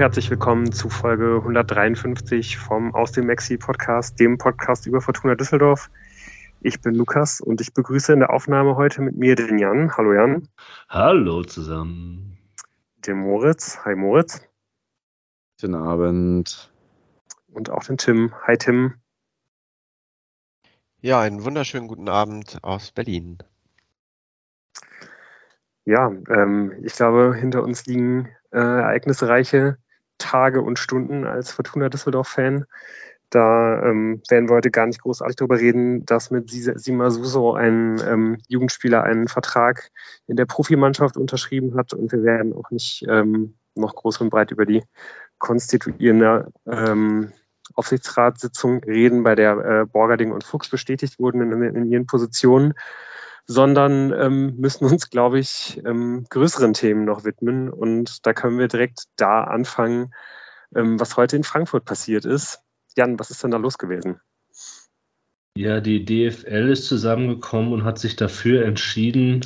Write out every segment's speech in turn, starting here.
herzlich willkommen zu Folge 153 vom Aus dem Maxi-Podcast, dem Podcast über Fortuna Düsseldorf. Ich bin Lukas und ich begrüße in der Aufnahme heute mit mir den Jan. Hallo Jan. Hallo zusammen. Den Moritz. Hi Moritz. Guten Abend. Und auch den Tim. Hi Tim. Ja, einen wunderschönen guten Abend aus Berlin. Ja, ich glaube, hinter uns liegen ereignisreiche Tage und Stunden als Fortuna Düsseldorf-Fan. Da werden wir heute gar nicht großartig darüber reden, dass mit Sima Suso ein Jugendspieler einen Vertrag in der Profimannschaft unterschrieben hat. Und wir werden auch nicht noch groß und breit über die konstituierende Aufsichtsratssitzung reden, bei der Borgerding und Fuchs bestätigt wurden in ihren Positionen, sondern müssen uns, glaube ich, größeren Themen noch widmen. Und da können wir direkt da anfangen, was heute in Frankfurt passiert ist. Jan, was ist denn da los gewesen? Ja, die DFL ist zusammengekommen und hat sich dafür entschieden,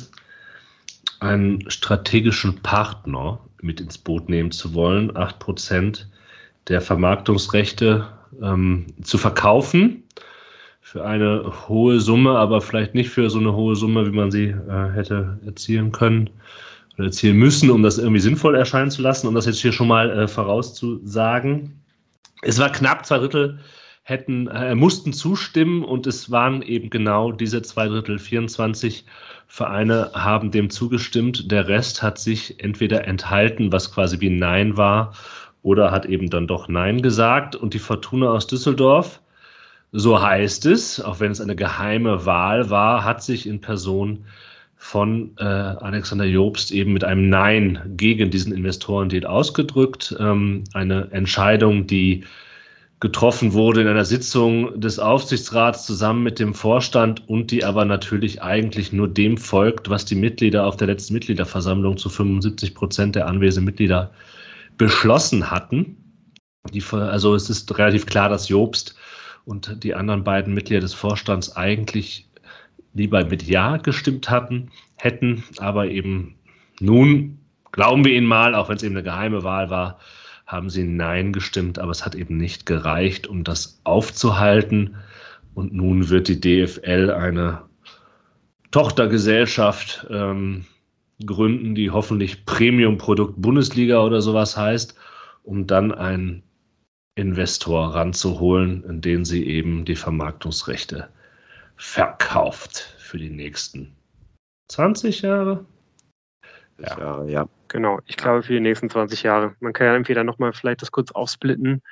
einen strategischen Partner mit ins Boot nehmen zu wollen, 8% der Vermarktungsrechte zu verkaufen. Für eine hohe Summe, aber vielleicht nicht für so eine hohe Summe, wie man sie hätte erzielen können oder erzielen müssen, um das irgendwie sinnvoll erscheinen zu lassen, um das jetzt hier schon mal vorauszusagen. Es war knapp, 2/3 mussten zustimmen und es waren eben genau diese 2/3, 24 Vereine haben dem zugestimmt. Der Rest hat sich entweder enthalten, was quasi wie Nein war, oder hat eben dann doch Nein gesagt. Und die Fortuna aus Düsseldorf, so heißt es, auch wenn es eine geheime Wahl war, hat sich in Person von Alexander Jobst eben mit einem Nein gegen diesen Investorendeal ausgedrückt. Eine Entscheidung, die getroffen wurde in einer Sitzung des Aufsichtsrats zusammen mit dem Vorstand und die aber natürlich eigentlich nur dem folgt, was die Mitglieder auf der letzten Mitgliederversammlung zu 75% der anwesenden Mitglieder beschlossen hatten. Also es ist relativ klar, dass Jobst und die anderen beiden Mitglieder des Vorstands eigentlich lieber mit Ja gestimmt hätten, aber eben nun, glauben wir ihnen mal, auch wenn es eben eine geheime Wahl war, haben sie Nein gestimmt, aber es hat eben nicht gereicht, um das aufzuhalten. Und nun wird die DFL eine Tochtergesellschaft gründen, die hoffentlich Premium-Produkt Bundesliga oder sowas heißt, um dann einen Investor ranzuholen, in den sie eben die Vermarktungsrechte verkauft für die nächsten 20 Jahre. Ja. Genau, ich glaube für die nächsten 20 Jahre. Man kann ja entweder nochmal vielleicht das kurz aufsplitten.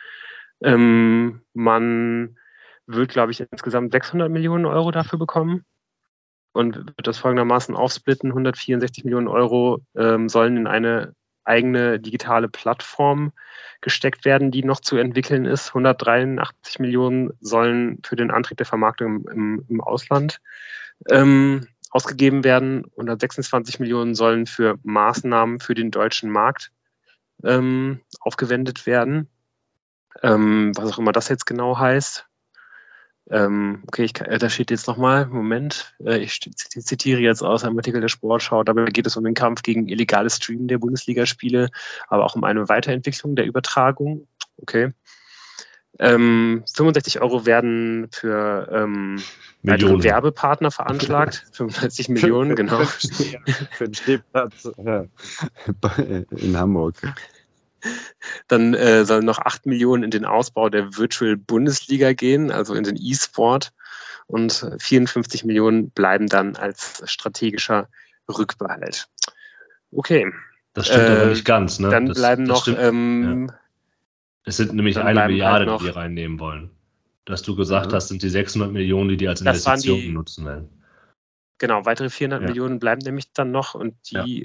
Man wird, glaube ich, insgesamt 600 Millionen Euro dafür bekommen und wird das folgendermaßen aufsplitten. 164 Millionen Euro sollen in eine eigene digitale Plattform gesteckt werden, die noch zu entwickeln ist. 183 Millionen sollen für den Antrieb der Vermarktung im Ausland ausgegeben werden. 126 Millionen sollen für Maßnahmen für den deutschen Markt aufgewendet werden. Was auch immer das jetzt genau heißt. Okay, da steht jetzt nochmal, Moment, ich zitiere jetzt aus einem Artikel der Sportschau, dabei geht es um den Kampf gegen illegales Streamen der Bundesligaspiele, aber auch um eine Weiterentwicklung der Übertragung. Okay. 65 Euro werden für weitere Werbepartner veranschlagt. 65 Millionen, genau. Für den Stehplatz in Hamburg. Dann sollen noch 8 Millionen in den Ausbau der Virtual Bundesliga gehen, also in den E-Sport. Und 54 Millionen bleiben dann als strategischer Rückbehalt. Okay. Das stimmt aber nicht ganz, ne? Dann bleiben noch... Es sind nämlich 1 Milliarde, die wir reinnehmen wollen. Dass du gesagt hast, sind die 600 Millionen, die als Investitionen nutzen werden. Genau, weitere 400 Millionen bleiben nämlich dann noch und die...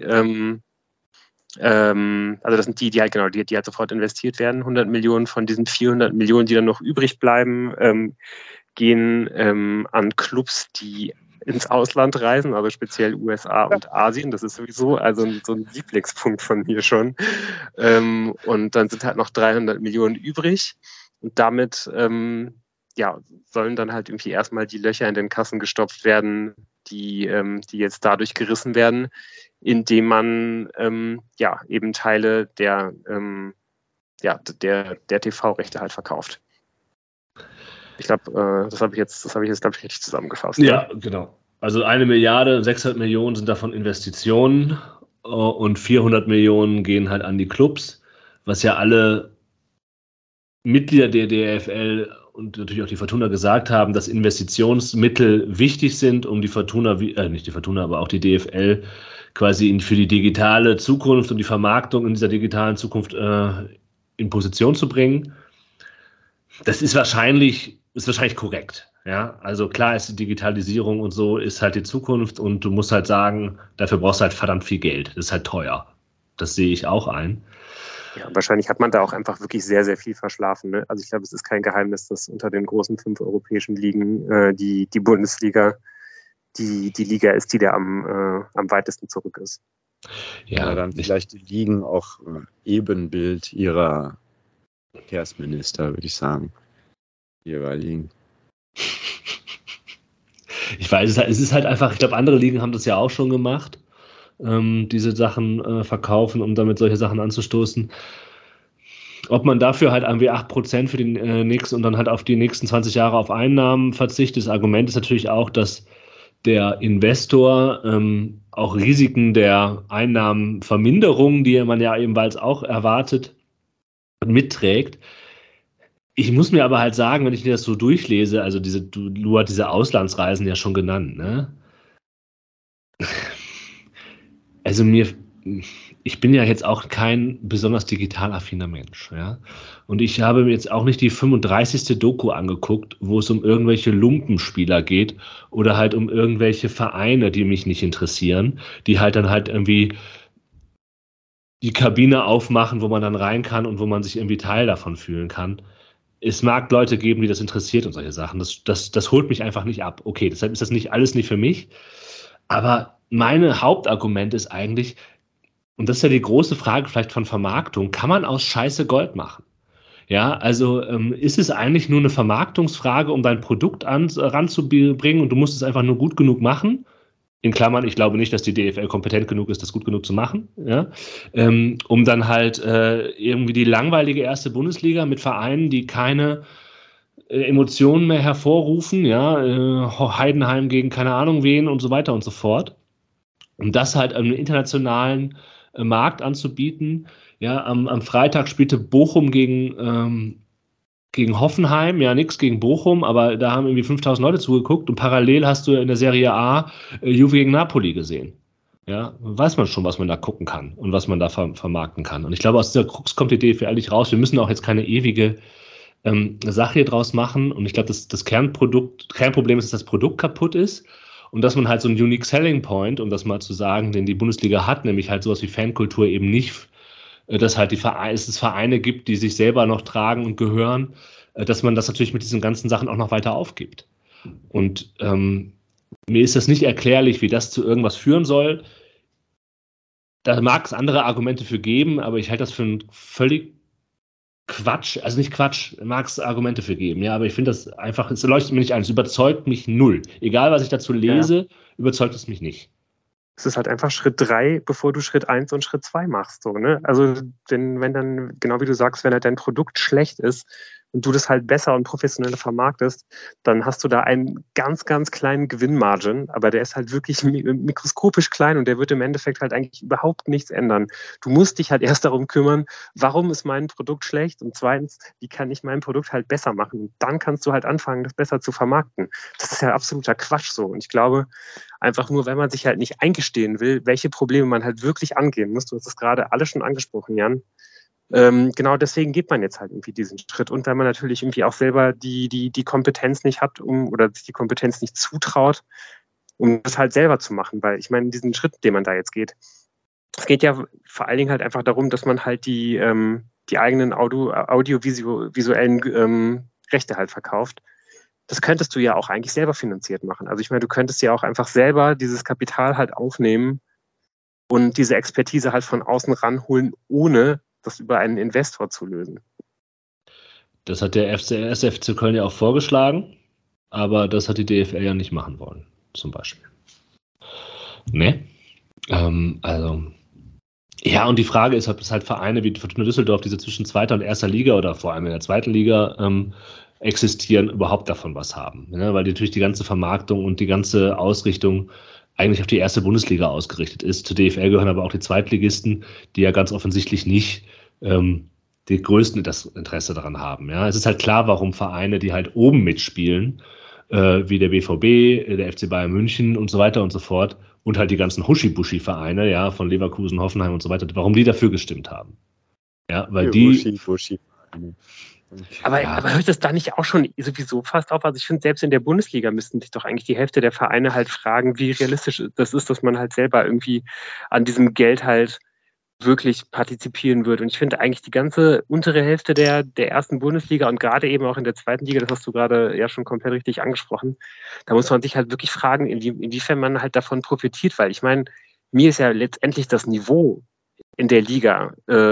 also das sind die halt die halt sofort investiert werden. 100 Millionen von diesen 400 Millionen, die dann noch übrig bleiben, gehen an Clubs, die ins Ausland reisen, also speziell USA und Asien. Das ist sowieso also so ein Lieblingspunkt von mir schon. Und dann sind halt noch 300 Millionen übrig. Und damit sollen dann halt irgendwie erstmal die Löcher in den Kassen gestopft werden, die jetzt dadurch gerissen werden, indem man eben Teile der der TV-Rechte halt verkauft. Ich glaube, das habe ich jetzt, glaube ich, richtig zusammengefasst. Ja, genau. Also 1 Milliarde, 600 Millionen sind davon Investitionen und 400 Millionen gehen halt an die Clubs, was ja alle Mitglieder der DFL und natürlich auch die Fortuna gesagt haben, dass Investitionsmittel wichtig sind, um die Fortuna, nicht die Fortuna, aber auch die DFL quasi für die digitale Zukunft und die Vermarktung in dieser digitalen Zukunft in Position zu bringen. Das ist wahrscheinlich korrekt. Ja, also klar ist die Digitalisierung und so ist halt die Zukunft und du musst halt sagen, dafür brauchst du halt verdammt viel Geld. Das ist halt teuer. Das sehe ich auch ein. Ja, wahrscheinlich hat man da auch einfach wirklich sehr, sehr viel verschlafen. Ne? Also ich glaube, es ist kein Geheimnis, dass unter den großen 5 europäischen Ligen die Bundesliga die Liga ist, die da am weitesten zurück ist. Ja, dann vielleicht die Ligen auch Ebenbild ihrer Verkehrsminister, würde ich sagen. Die jeweiligen. Ich weiß, es ist halt einfach, ich glaube, andere Ligen haben das ja auch schon gemacht, diese Sachen verkaufen, um damit solche Sachen anzustoßen. Ob man dafür halt irgendwie 8% für den nächsten und dann halt auf die nächsten 20 Jahre auf Einnahmen verzichtet. Das Argument ist natürlich auch, dass der Investor auch Risiken der Einnahmenverminderung, die man ja ebenfalls auch erwartet, mitträgt. Ich muss mir aber halt sagen, wenn ich mir das so durchlese, also du hast diese Auslandsreisen ja schon genannt, ne? Also ich bin ja jetzt auch kein besonders digital affiner Mensch, ja. Und ich habe mir jetzt auch nicht die 35. Doku angeguckt, wo es um irgendwelche Lumpenspieler geht oder halt um irgendwelche Vereine, die mich nicht interessieren, die halt dann halt irgendwie die Kabine aufmachen, wo man dann rein kann und wo man sich irgendwie Teil davon fühlen kann. Es mag Leute geben, die das interessiert und solche Sachen. Das holt mich einfach nicht ab. Okay, deshalb ist das alles nicht für mich. Aber meine Hauptargument ist eigentlich, und das ist ja die große Frage vielleicht von Vermarktung, kann man aus Scheiße Gold machen? Ja, also ist es eigentlich nur eine Vermarktungsfrage, um dein Produkt ranzubringen und du musst es einfach nur gut genug machen? In Klammern, ich glaube nicht, dass die DFL kompetent genug ist, das gut genug zu machen, ja? Um dann halt irgendwie die langweilige erste Bundesliga mit Vereinen, die keine Emotionen mehr hervorrufen, ja, Heidenheim gegen keine Ahnung wen und so weiter und so fort. Um das halt am internationalen Markt anzubieten. Ja, am Freitag spielte Bochum gegen Hoffenheim, ja, nichts gegen Bochum, aber da haben irgendwie 5000 Leute zugeguckt und parallel hast du in der Serie A Juve gegen Napoli gesehen. Ja, weiß man schon, was man da gucken kann und was man da vermarkten kann. Und ich glaube, aus dieser Krux kommt die DFL nicht raus. Wir müssen auch jetzt keine ewige Sache hier draus machen. Und ich glaube, das Kernproblem ist, dass das Produkt kaputt ist und dass man halt so einen Unique Selling Point, um das mal zu sagen, den die Bundesliga hat, nämlich halt sowas wie Fankultur eben nicht, dass halt es Vereine gibt, die sich selber noch tragen und gehören, dass man das natürlich mit diesen ganzen Sachen auch noch weiter aufgibt. Und mir ist das nicht erklärlich, wie das zu irgendwas führen soll. Da mag es andere Argumente für geben, aber ich halte das für einen völlig Quatsch, also nicht Quatsch, mag es Argumente für geben, ja, aber ich finde das einfach, es leuchtet mir nicht ein, es überzeugt mich null. Egal, was ich dazu lese, überzeugt es mich nicht. Es ist halt einfach Schritt 3, bevor du Schritt 1 und Schritt 2 machst. So, ne? Also wenn dann, genau wie du sagst, wenn halt dein Produkt schlecht ist und du das halt besser und professioneller vermarktest, dann hast du da einen ganz, ganz kleinen Gewinnmargin, aber der ist halt wirklich mikroskopisch klein und der wird im Endeffekt halt eigentlich überhaupt nichts ändern. Du musst dich halt erst darum kümmern, warum ist mein Produkt schlecht und zweitens, wie kann ich mein Produkt halt besser machen? Und dann kannst du halt anfangen, das besser zu vermarkten. Das ist ja absoluter Quatsch so. Und ich glaube, einfach nur, wenn man sich halt nicht eingestehen will, welche Probleme man halt wirklich angehen muss. Du hast es gerade alle schon angesprochen, Jan. Genau deswegen geht man jetzt halt irgendwie diesen Schritt. Und wenn man natürlich irgendwie auch selber die Kompetenz nicht hat, oder sich die Kompetenz nicht zutraut, um das halt selber zu machen. Weil ich meine, diesen Schritt, den man da jetzt geht, es geht ja vor allen Dingen halt einfach darum, dass man halt die eigenen audiovisuellen Rechte halt verkauft. Das könntest du ja auch eigentlich selber finanziert machen. Also ich meine, du könntest ja auch einfach selber dieses Kapital halt aufnehmen und diese Expertise halt von außen ranholen, ohne das über einen Investor zu lösen. Das hat der FC Köln ja auch vorgeschlagen, aber das hat die DFL ja nicht machen wollen, zum Beispiel. Ne? Also Ja, und die Frage ist, ob es halt Vereine wie die Fortuna Düsseldorf, die so zwischen zweiter und erster Liga oder vor allem in der zweiten Liga existieren, überhaupt davon was haben. Ne? Weil natürlich die ganze Vermarktung und die ganze Ausrichtung eigentlich auf die erste Bundesliga ausgerichtet ist. Zur DFL gehören aber auch die Zweitligisten, die ja ganz offensichtlich nicht die größten das Interesse daran haben. Ja? Es ist halt klar, warum Vereine, die halt oben mitspielen, wie der BVB, der FC Bayern München und so weiter und so fort, und halt die ganzen Huschi-Buschi-Vereine, ja, von Leverkusen, Hoffenheim und so weiter, warum die dafür gestimmt haben. Ja, weil die. Huschi-Buschi-Vereine. Aber hört das da nicht auch schon sowieso fast auf? Also ich finde, selbst in der Bundesliga müssten sich doch eigentlich die Hälfte der Vereine halt fragen, wie realistisch das ist, dass man halt selber irgendwie an diesem Geld halt wirklich partizipieren würde. Und ich finde eigentlich die ganze untere Hälfte der ersten Bundesliga und gerade eben auch in der zweiten Liga, das hast du gerade ja schon komplett richtig angesprochen, da muss man sich halt wirklich fragen, inwiefern man halt davon profitiert, weil ich meine, mir ist ja letztendlich das Niveau in der Liga,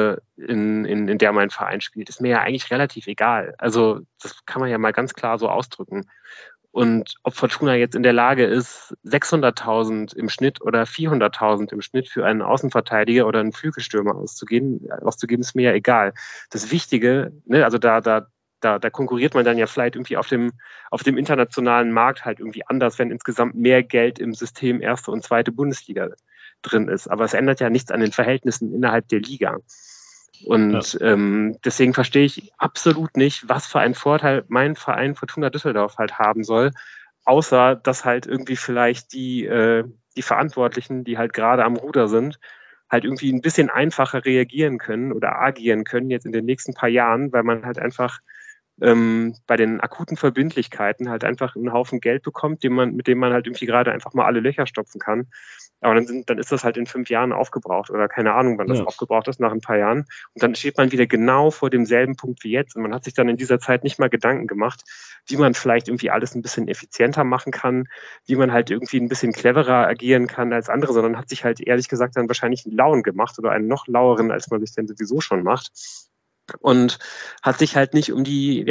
in der mein Verein spielt, ist mir ja eigentlich relativ egal. Also das kann man ja mal ganz klar so ausdrücken. Und ob Fortuna jetzt in der Lage ist, 600.000 im Schnitt oder 400.000 im Schnitt für einen Außenverteidiger oder einen Flügelstürmer auszugeben, ist mir ja egal. Das Wichtige, ne, also da konkurriert man dann ja vielleicht irgendwie auf dem internationalen Markt halt irgendwie anders, wenn insgesamt mehr Geld im System erste und zweite Bundesliga drin ist. Aber es ändert ja nichts an den Verhältnissen innerhalb der Liga. Und deswegen verstehe ich absolut nicht, was für einen Vorteil mein Verein Fortuna Düsseldorf halt haben soll, außer dass halt irgendwie vielleicht die Verantwortlichen, die halt gerade am Ruder sind, halt irgendwie ein bisschen einfacher reagieren können oder agieren können jetzt in den nächsten paar Jahren, weil man halt einfach bei den akuten Verbindlichkeiten halt einfach einen Haufen Geld bekommt, mit dem man halt irgendwie gerade einfach mal alle Löcher stopfen kann. Aber dann ist das halt in 5 Jahren aufgebraucht oder keine Ahnung, wann das aufgebraucht ist, nach ein paar Jahren. Und dann steht man wieder genau vor demselben Punkt wie jetzt. Und man hat sich dann in dieser Zeit nicht mal Gedanken gemacht, wie man vielleicht irgendwie alles ein bisschen effizienter machen kann, wie man halt irgendwie ein bisschen cleverer agieren kann als andere, sondern hat sich halt ehrlich gesagt dann wahrscheinlich einen lauen gemacht oder einen noch laueren, als man sich denn sowieso schon macht. Und hat sich halt nicht um die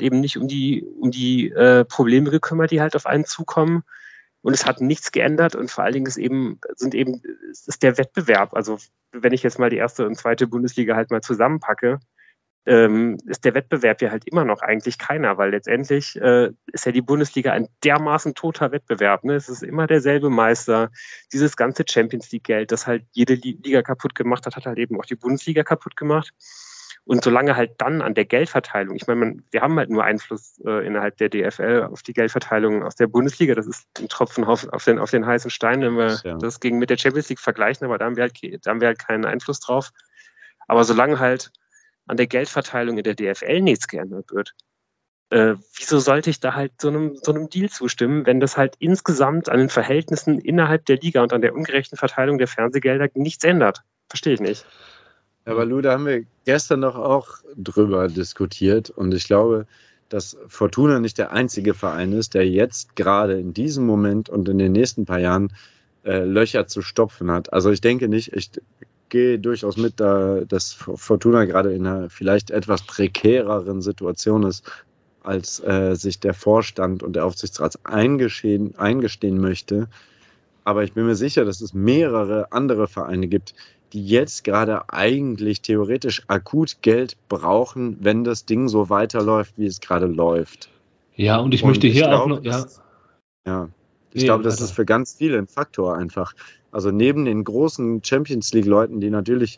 Probleme gekümmert, die halt auf einen zukommen. Und es hat nichts geändert und vor allen Dingen ist der Wettbewerb. Also wenn ich jetzt mal die erste und zweite Bundesliga halt mal zusammenpacke, ist der Wettbewerb ja halt immer noch eigentlich keiner, weil letztendlich ist ja die Bundesliga ein dermaßen toter Wettbewerb. Ne? Es ist immer derselbe Meister. Dieses ganze Champions-League-Geld, das halt jede Liga kaputt gemacht hat, hat halt eben auch die Bundesliga kaputt gemacht. Und solange halt dann an der Geldverteilung, ich meine, wir haben halt nur Einfluss innerhalb der DFL auf die Geldverteilung aus der Bundesliga. Das ist ein Tropfen auf den heißen Stein, wenn wir das mit der Champions League vergleichen, aber da haben wir halt keinen Einfluss drauf. Aber solange halt an der Geldverteilung in der DFL nichts geändert wird, wieso sollte ich da halt so einem Deal zustimmen, wenn das halt insgesamt an den Verhältnissen innerhalb der Liga und an der ungerechten Verteilung der Fernsehgelder nichts ändert? Verstehe ich nicht. Aber Lou, da haben wir gestern noch auch drüber diskutiert und ich glaube, dass Fortuna nicht der einzige Verein ist, der jetzt gerade in diesem Moment und in den nächsten paar Jahren Löcher zu stopfen hat. Also ich denke nicht, ich gehe durchaus mit, dass Fortuna gerade in einer vielleicht etwas prekäreren Situation ist, als sich der Vorstand und der Aufsichtsrat eingestehen möchte. Aber ich bin mir sicher, dass es mehrere andere Vereine gibt, die jetzt gerade eigentlich theoretisch akut Geld brauchen, wenn das Ding so weiterläuft, wie es gerade läuft. Ja, und ich möchte hier auch noch... Ich glaube, das ist für ganz viele ein Faktor einfach. Also neben den großen Champions-League-Leuten, die natürlich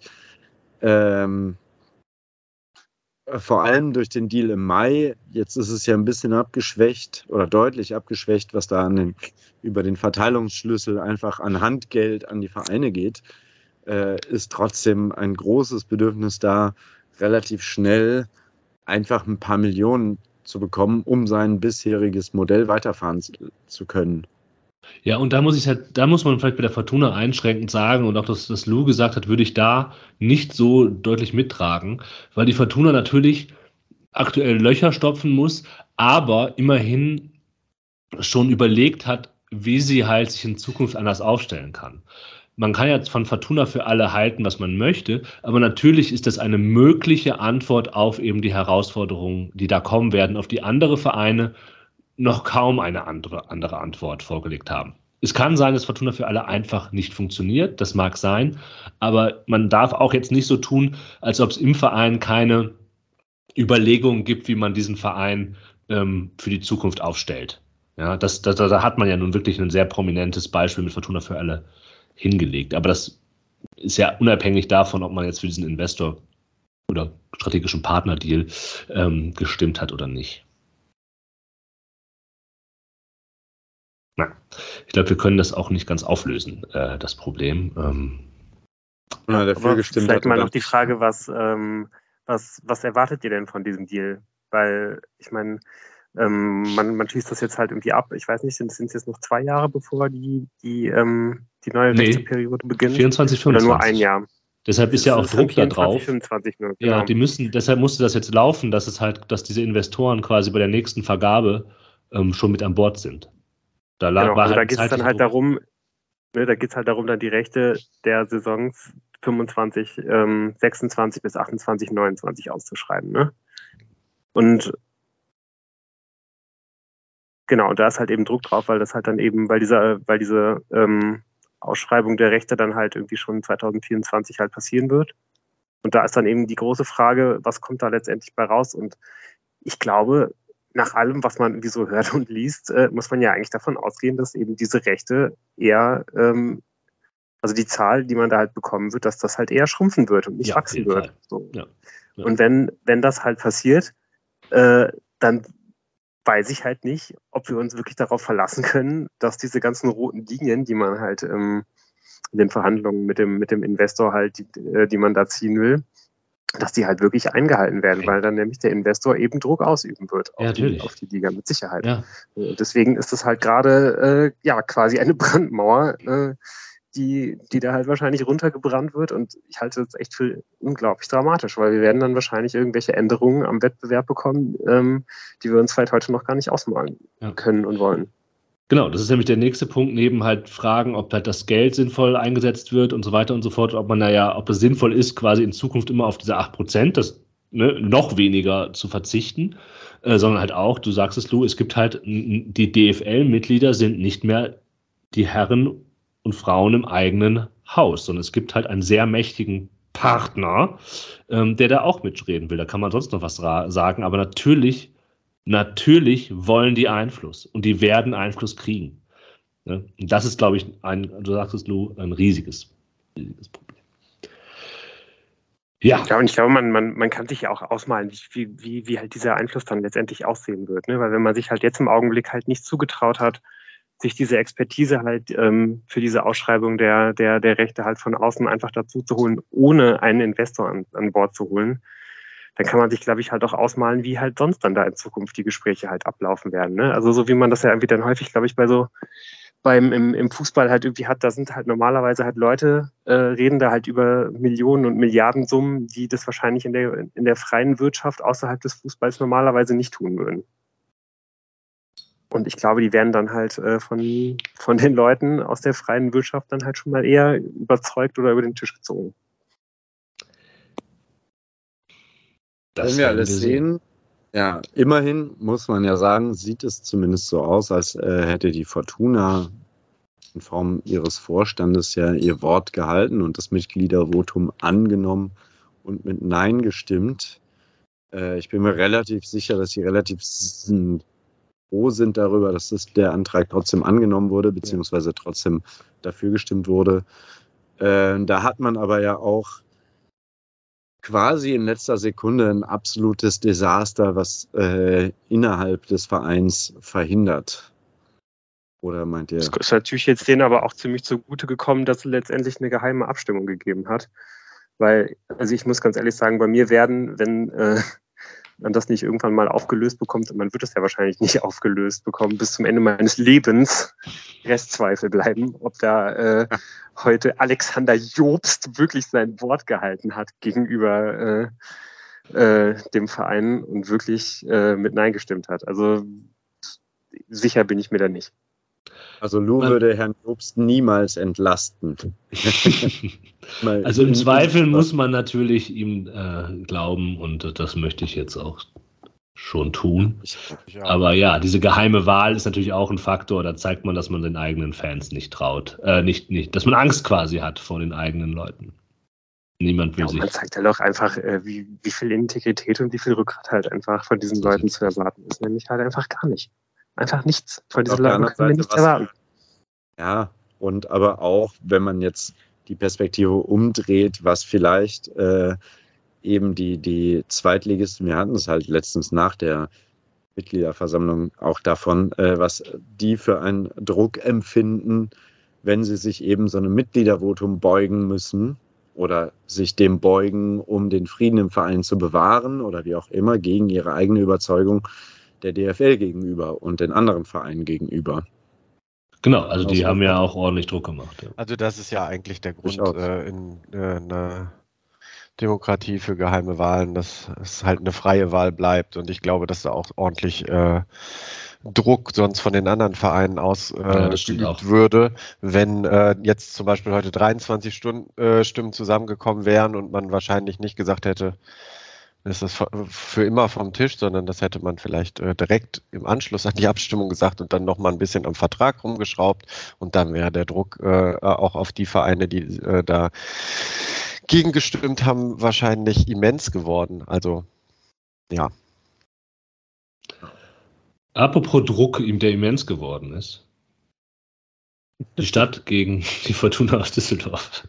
vor allem durch den Deal im Mai, jetzt ist es ja ein bisschen abgeschwächt oder deutlich abgeschwächt, was da über den Verteilungsschlüssel einfach an Handgeld an die Vereine geht, ist trotzdem ein großes Bedürfnis da, relativ schnell einfach ein paar Millionen zu bekommen, um sein bisheriges Modell weiterfahren zu können. Ja, und da muss man vielleicht bei der Fortuna einschränkend sagen, und auch das Lou gesagt hat, würde ich da nicht so deutlich mittragen, weil die Fortuna natürlich aktuell Löcher stopfen muss, aber immerhin schon überlegt hat, wie sie halt sich in Zukunft anders aufstellen kann. Man kann jetzt von Fortuna für alle halten, was man möchte, aber natürlich ist das eine mögliche Antwort auf eben die Herausforderungen, die da kommen werden, auf die andere Vereine noch kaum eine andere Antwort vorgelegt haben. Es kann sein, dass Fortuna für alle einfach nicht funktioniert. Das mag sein. Aber man darf auch jetzt nicht so tun, als ob es im Verein keine Überlegungen gibt, wie man diesen Verein für die Zukunft aufstellt. Ja, da hat man ja nun wirklich ein sehr prominentes Beispiel mit Fortuna für alle hingelegt. Aber das ist ja unabhängig davon, ob man jetzt für diesen Investor oder strategischen Partnerdeal gestimmt hat oder nicht. Na, ich glaube, wir können das auch nicht ganz auflösen, das Problem. Dafür gestimmt vielleicht hat, mal noch die Frage, was erwartet ihr denn von diesem Deal? Weil, ich meine, man schließt das jetzt halt irgendwie ab. Ich weiß nicht, sind es jetzt noch 2 Jahre, bevor die neue Rechteperiode beginnt? 24, 25. Oder nur ein Jahr? Deshalb ist ja auch Druck da drauf. 25 nur, Ja, genau. deshalb musste das jetzt laufen, dass diese Investoren quasi bei der nächsten Vergabe schon mit an Bord sind. Da geht es dann halt darum, dann die Rechte der Saisons 25, 26 bis 28, 29 auszuschreiben, ne? Und genau, da ist halt eben Druck drauf, weil das halt dann eben, weil diese Ausschreibung der Rechte dann halt irgendwie schon 2024 halt passieren wird. Und da ist dann eben die große Frage, was kommt da letztendlich bei raus? Und ich glaube, nach allem, was man irgendwie so hört und liest, muss man ja eigentlich davon ausgehen, dass eben diese Rechte eher, also die Zahl, die man da halt bekommen wird, dass das halt eher schrumpfen wird und nicht wachsen wird. So. Ja. Ja. Und wenn das halt passiert, dann weiß ich halt nicht, ob wir uns wirklich darauf verlassen können, dass diese ganzen roten Linien, die man halt in den Verhandlungen mit dem Investor halt, die man da ziehen will, dass die halt wirklich eingehalten werden, weil dann nämlich der Investor eben Druck ausüben wird auf die Liga mit Sicherheit. Ja. Deswegen ist das halt gerade quasi eine Brandmauer, die da halt wahrscheinlich runtergebrannt wird, und ich halte das echt für unglaublich dramatisch, weil wir werden dann wahrscheinlich irgendwelche Änderungen am Wettbewerb bekommen, die wir uns vielleicht heute noch gar nicht ausmalen können und wollen. Genau, das ist nämlich der nächste Punkt, neben halt Fragen, ob halt das Geld sinnvoll eingesetzt wird und so weiter und so fort, ob es sinnvoll ist, quasi in Zukunft immer auf diese 8%, noch weniger zu verzichten, sondern halt auch, du sagst es, Lou, es gibt halt, die DFL-Mitglieder sind nicht mehr die Herren und Frauen im eigenen Haus, sondern es gibt halt einen sehr mächtigen Partner, der da auch mitreden will. Da kann man sonst noch was sagen, aber natürlich wollen die Einfluss und die werden Einfluss kriegen. Und das ist, glaube ich, du sagst es, Lou, ein riesiges Problem. Ja. Ja, und ich glaube, man kann sich ja auch ausmalen, wie halt dieser Einfluss dann letztendlich aussehen wird, ne? Weil wenn man sich halt jetzt im Augenblick halt nicht zugetraut hat, sich diese Expertise halt für diese Ausschreibung der Rechte halt von außen einfach dazu zu holen, ohne einen Investor an Bord zu holen, dann kann man sich, glaube ich, halt auch ausmalen, wie halt sonst dann da in Zukunft die Gespräche halt ablaufen werden, ne? Also so wie man das ja irgendwie dann häufig, glaube ich, im Fußball halt irgendwie hat, da sind halt normalerweise halt Leute, reden da halt über Millionen und Milliardensummen, die das wahrscheinlich in der freien Wirtschaft außerhalb des Fußballs normalerweise nicht tun würden. Und ich glaube, die werden dann halt von den Leuten aus der freien Wirtschaft dann halt schon mal eher überzeugt oder über den Tisch gezogen. Das werden wir alles sehen. Ja, immerhin muss man ja sagen, sieht es zumindest so aus, als hätte die Fortuna in Form ihres Vorstandes ja ihr Wort gehalten und das Mitgliedervotum angenommen und mit Nein gestimmt. Ich bin mir relativ sicher, dass sie relativ froh sind darüber, dass der Antrag trotzdem angenommen wurde, beziehungsweise trotzdem dafür gestimmt wurde. Da hat man aber ja auch quasi in letzter Sekunde ein absolutes Desaster, was innerhalb des Vereins verhindert. Oder meint ihr? Es ist natürlich jetzt denen aber auch ziemlich zugute gekommen, dass es letztendlich eine geheime Abstimmung gegeben hat. Weil, also ich muss ganz ehrlich sagen, bei mir werden, wenn man das nicht irgendwann mal aufgelöst bekommt, und man wird es ja wahrscheinlich nicht aufgelöst bekommen, bis zum Ende meines Lebens Restzweifel bleiben, ob da heute Alexander Jobst wirklich sein Wort gehalten hat gegenüber dem Verein und wirklich mit Nein gestimmt hat. Also sicher bin ich mir da nicht. Also Lou würde Herrn Jobst niemals entlasten. Also im Zweifel muss man natürlich ihm glauben, und das möchte ich jetzt auch schon tun. Ich auch. Aber ja, diese geheime Wahl ist natürlich auch ein Faktor. Da zeigt man, dass man den eigenen Fans nicht traut. Dass man Angst quasi hat vor den eigenen Leuten. Niemand will Ja, und man sich. zeigt halt auch einfach, wie viel Integrität und wie viel Rückgrat halt einfach von diesen Leuten zu erwarten ist. Nämlich halt einfach gar nicht. Einfach nichts. Von diesen Auf der Leuten anderen können wir Seite, nichts erwarten. Ja, und aber auch, wenn man jetzt die Perspektive umdreht, was vielleicht eben die Zweitligisten, wir hatten es halt letztens nach der Mitgliederversammlung auch davon, was die für einen Druck empfinden, wenn sie sich eben so einem Mitgliedervotum beugen müssen oder sich dem beugen, um den Frieden im Verein zu bewahren oder wie auch immer, gegen ihre eigene Überzeugung der DFL gegenüber und den anderen Vereinen gegenüber. Genau, also die haben ja auch ordentlich Druck gemacht. Ja. Also das ist ja eigentlich der Grund Durchaus. in einer Demokratie für geheime Wahlen, dass es halt eine freie Wahl bleibt. Und ich glaube, dass da auch ordentlich Druck sonst von den anderen Vereinen das stimmt auch. ausgeübt würde, wenn jetzt zum Beispiel heute 23 Stimmen zusammengekommen wären und man wahrscheinlich nicht gesagt hätte, ist das für immer vom Tisch, sondern das hätte man vielleicht direkt im Anschluss an die Abstimmung gesagt und dann nochmal ein bisschen am Vertrag rumgeschraubt und dann wäre der Druck auch auf die Vereine, die da gegengestimmt haben, wahrscheinlich immens geworden. Also, ja. Apropos Druck, der immens geworden ist. Die Stadt gegen die Fortuna aus Düsseldorf.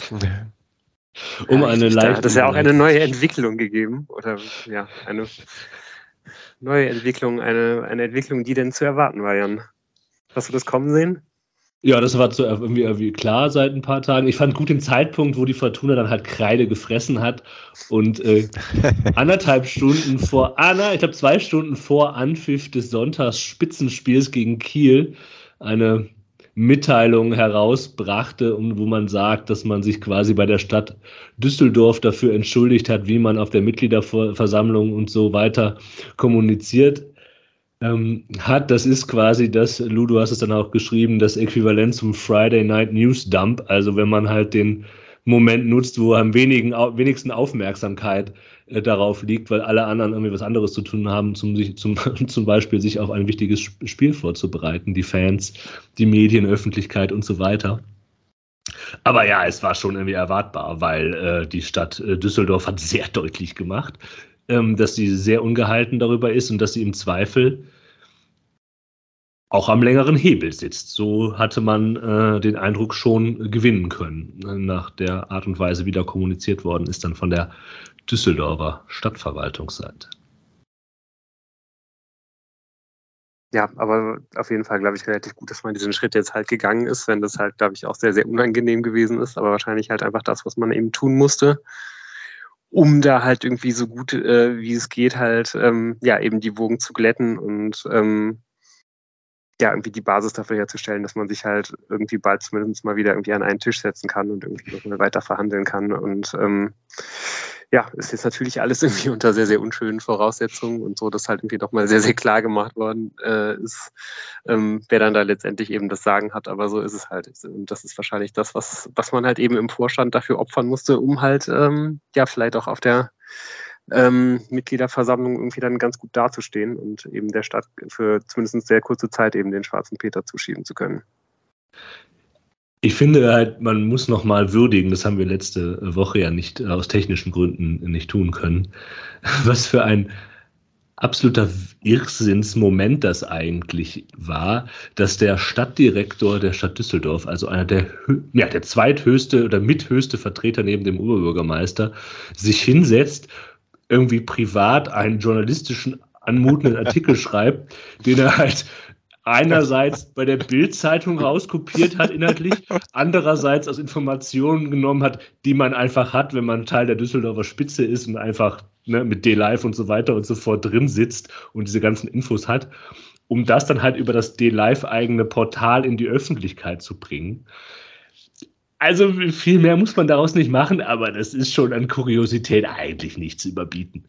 Hat es ja auch eine neue Entwicklung gegeben. Oder ja, eine neue Entwicklung, eine Entwicklung, die denn zu erwarten war, Jan. Hast du das kommen sehen? Ja, das war irgendwie klar seit ein paar Tagen. Ich fand gut den Zeitpunkt, wo die Fortuna dann halt Kreide gefressen hat und 2 Stunden vor Anpfiff des Sonntagsspitzenspiels gegen Kiel eine Mitteilung herausbrachte, wo man sagt, dass man sich quasi bei der Stadt Düsseldorf dafür entschuldigt hat, wie man auf der Mitgliederversammlung und so weiter kommuniziert hat. Das ist quasi das, Lou, du hast es dann auch geschrieben, das Äquivalent zum Friday Night News Dump. Also wenn man halt den Moment nutzt, wo am wenigsten Aufmerksamkeit darauf liegt, weil alle anderen irgendwie was anderes zu tun haben, zum Beispiel sich auf ein wichtiges Spiel vorzubereiten, die Fans, die Medien, Öffentlichkeit und so weiter. Aber ja, es war schon irgendwie erwartbar, weil die Stadt Düsseldorf hat sehr deutlich gemacht, dass sie sehr ungehalten darüber ist und dass sie im Zweifel auch am längeren Hebel sitzt. So hatte man den Eindruck schon gewinnen können, nach der Art und Weise, wie da kommuniziert worden ist, dann von der Düsseldorfer Stadtverwaltungsseite. Ja, aber auf jeden Fall, glaube ich, relativ gut, dass man diesen Schritt jetzt halt gegangen ist, wenn das halt, glaube ich, auch sehr, sehr unangenehm gewesen ist, aber wahrscheinlich halt einfach das, was man eben tun musste, um da halt irgendwie so gut wie es geht halt, eben die Wogen zu glätten und irgendwie die Basis dafür herzustellen, dass man sich halt irgendwie bald zumindest mal wieder irgendwie an einen Tisch setzen kann und irgendwie noch mal weiter verhandeln kann. Und ist jetzt natürlich alles irgendwie unter sehr, sehr unschönen Voraussetzungen und so, dass halt irgendwie noch mal sehr, sehr klar gemacht worden ist, wer dann da letztendlich eben das Sagen hat. Aber so ist es halt. Und das ist wahrscheinlich das, was man halt eben im Vorstand dafür opfern musste, um halt vielleicht auch auf der Mitgliederversammlung irgendwie dann ganz gut dazustehen und eben der Stadt für zumindest sehr kurze Zeit eben den schwarzen Peter zuschieben zu können. Ich finde halt, man muss nochmal würdigen, das haben wir letzte Woche ja nicht aus technischen Gründen nicht tun können, was für ein absoluter Irrsinnsmoment das eigentlich war, dass der Stadtdirektor der Stadt Düsseldorf, also einer der zweithöchste oder mithöchste Vertreter neben dem Oberbürgermeister, sich hinsetzt, irgendwie privat einen journalistischen anmutenden Artikel schreibt, den er halt einerseits bei der Bild-Zeitung rauskopiert hat inhaltlich, andererseits aus Informationen genommen hat, die man einfach hat, wenn man Teil der Düsseldorfer Spitze ist und einfach mit D-Live und so weiter und so fort drin sitzt und diese ganzen Infos hat, um das dann halt über das D-Live-eigene Portal in die Öffentlichkeit zu bringen. Also viel mehr muss man daraus nicht machen, aber das ist schon an Kuriosität eigentlich nicht zu überbieten.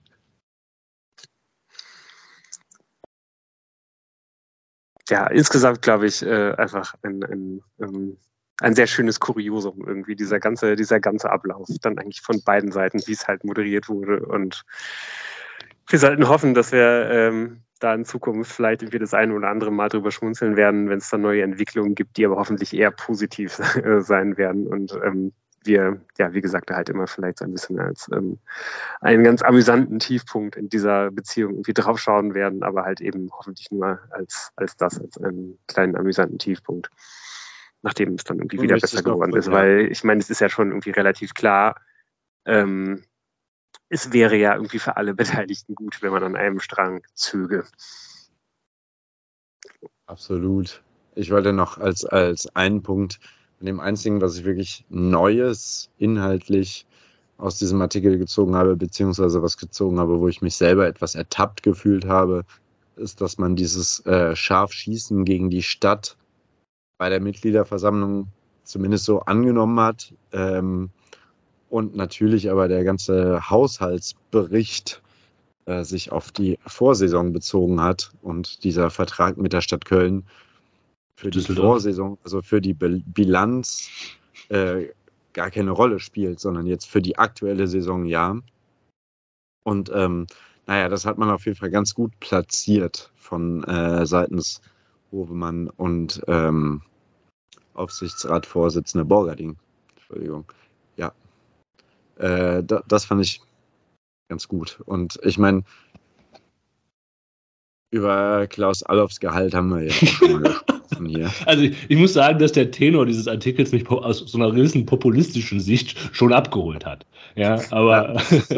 Ja, insgesamt glaube ich einfach ein sehr schönes Kuriosum irgendwie, dieser ganze Ablauf dann eigentlich von beiden Seiten, wie es halt moderiert wurde und Wir sollten hoffen, dass wir da in Zukunft vielleicht irgendwie das eine oder andere Mal drüber schmunzeln werden, wenn es da neue Entwicklungen gibt, die aber hoffentlich eher positiv sein werden und wir, ja, wie gesagt, halt immer vielleicht so ein bisschen als einen ganz amüsanten Tiefpunkt in dieser Beziehung irgendwie draufschauen werden, aber halt eben hoffentlich nur als einen kleinen amüsanten Tiefpunkt, nachdem es dann irgendwie wieder besser geworden ist, weil ich meine, es ist ja schon irgendwie relativ klar, es wäre ja irgendwie für alle Beteiligten gut, wenn man an einem Strang zöge. Absolut. Ich wollte noch als einen Punkt, von dem einzigen, was ich wirklich Neues inhaltlich aus diesem Artikel gezogen habe, beziehungsweise was gezogen habe, wo ich mich selber etwas ertappt gefühlt habe, ist, dass man dieses Scharfschießen gegen die Stadt bei der Mitgliederversammlung zumindest so angenommen hat. Und natürlich aber der ganze Haushaltsbericht sich auf die Vorsaison bezogen hat und dieser Vertrag mit der Stadt Köln für die Vorsaison, also für die Bilanz gar keine Rolle spielt, sondern jetzt für die aktuelle Saison ja. Und das hat man auf jeden Fall ganz gut platziert von seitens Hovemann und Aufsichtsratsvorsitzende Borgerding. Entschuldigung. Ja. Das fand ich ganz gut. Und ich meine, über Klaus Allofs Gehalt haben wir ja auch schon mal gesprochen hier. Also ich muss sagen, dass der Tenor dieses Artikels mich aus so einer gewissen populistischen Sicht schon abgeholt hat. Ja, aber...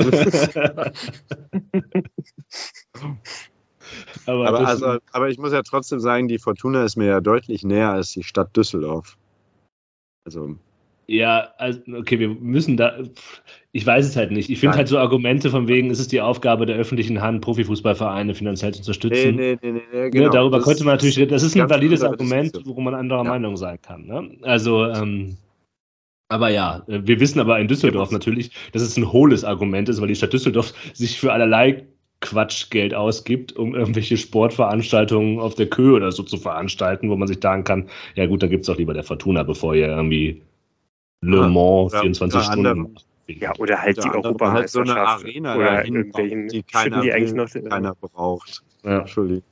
aber ich muss ja trotzdem sagen, die Fortuna ist mir ja deutlich näher als die Stadt Düsseldorf. Also... Ja, also, okay, wir müssen da, ich weiß es halt nicht. Ich finde halt so Argumente von wegen, ist es die Aufgabe der öffentlichen Hand, Profifußballvereine finanziell zu unterstützen. Nee, genau. Ja, darüber könnte man natürlich, das ist ein valides Argument, worum man anderer Meinung sein kann. Ne? Also, aber ja, wir wissen aber in Düsseldorf natürlich, dass es ein hohles Argument ist, weil die Stadt Düsseldorf sich für allerlei Quatschgeld ausgibt, um irgendwelche Sportveranstaltungen auf der Köhe oder so zu veranstalten, wo man sich sagen kann, ja gut, dann gibt es doch lieber der Fortuna, bevor ihr irgendwie Le Mans 24 Stunden. Ja, oder halt die Europameisterschaft. Halt so eine Arena oder irgendwelchen die keiner braucht. Ja. Entschuldigung.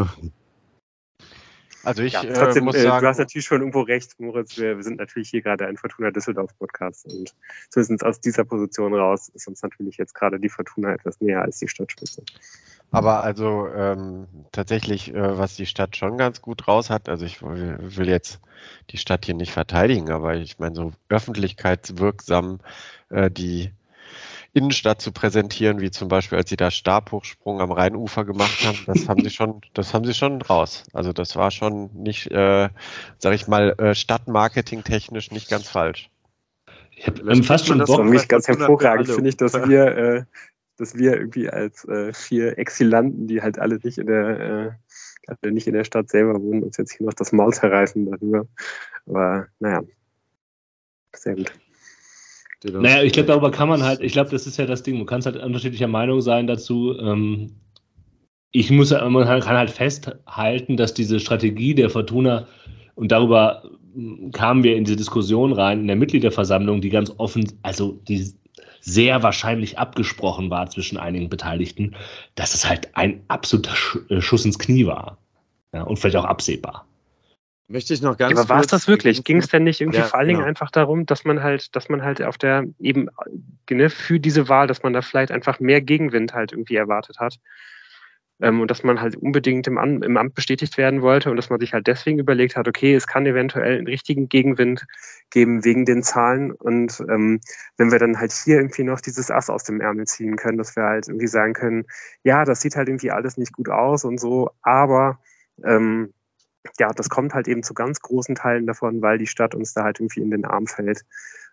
Also ich trotzdem, muss sagen... Du hast natürlich schon irgendwo recht, Moritz. Wir sind natürlich hier gerade ein Fortuna Düsseldorf-Podcast und zumindest aus dieser Position raus ist uns natürlich jetzt gerade die Fortuna etwas näher als die Stadtspitze. Aber also tatsächlich, was die Stadt schon ganz gut raus hat, also ich will jetzt die Stadt hier nicht verteidigen, aber ich meine, so öffentlichkeitswirksam die Innenstadt zu präsentieren, wie zum Beispiel, als sie da Stabhochsprung am Rheinufer gemacht haben, das haben sie schon raus. Also das war schon nicht, sag ich mal, stadtmarketing-technisch nicht ganz falsch. Ich habe fast schon Bock. Für mich ganz hervorragend finde ich, dass wir irgendwie als 4 Exilanten, die halt alle nicht in der Stadt selber wohnen, uns jetzt hier noch das Maul zerreißen darüber. Aber naja, sehr gut. Naja, ich glaube, darüber kann man halt, ich glaube, das ist ja das Ding, du kannst halt unterschiedlicher Meinung sein dazu. Man kann halt festhalten, dass diese Strategie der Fortuna, und darüber kamen wir in diese Diskussion rein, in der Mitgliederversammlung, die ganz offen, also die sehr wahrscheinlich abgesprochen war zwischen einigen Beteiligten, dass es halt ein absoluter Schuss ins Knie war. Ja, und vielleicht auch absehbar. Möchte ich noch ganz aber war es das wirklich? Ging es denn nicht irgendwie vor allen Dingen genau. einfach darum, dass man halt auf der eben für diese Wahl, dass man da vielleicht einfach mehr Gegenwind halt irgendwie erwartet hat und dass man halt unbedingt im Amt bestätigt werden wollte und dass man sich halt deswegen überlegt hat, okay, es kann eventuell einen richtigen Gegenwind geben wegen den Zahlen und wenn wir dann halt hier irgendwie noch dieses Ass aus dem Ärmel ziehen können, dass wir halt irgendwie sagen können, ja, das sieht halt irgendwie alles nicht gut aus und so, aber ja, das kommt halt eben zu ganz großen Teilen davon, weil die Stadt uns da halt irgendwie in den Arm fällt.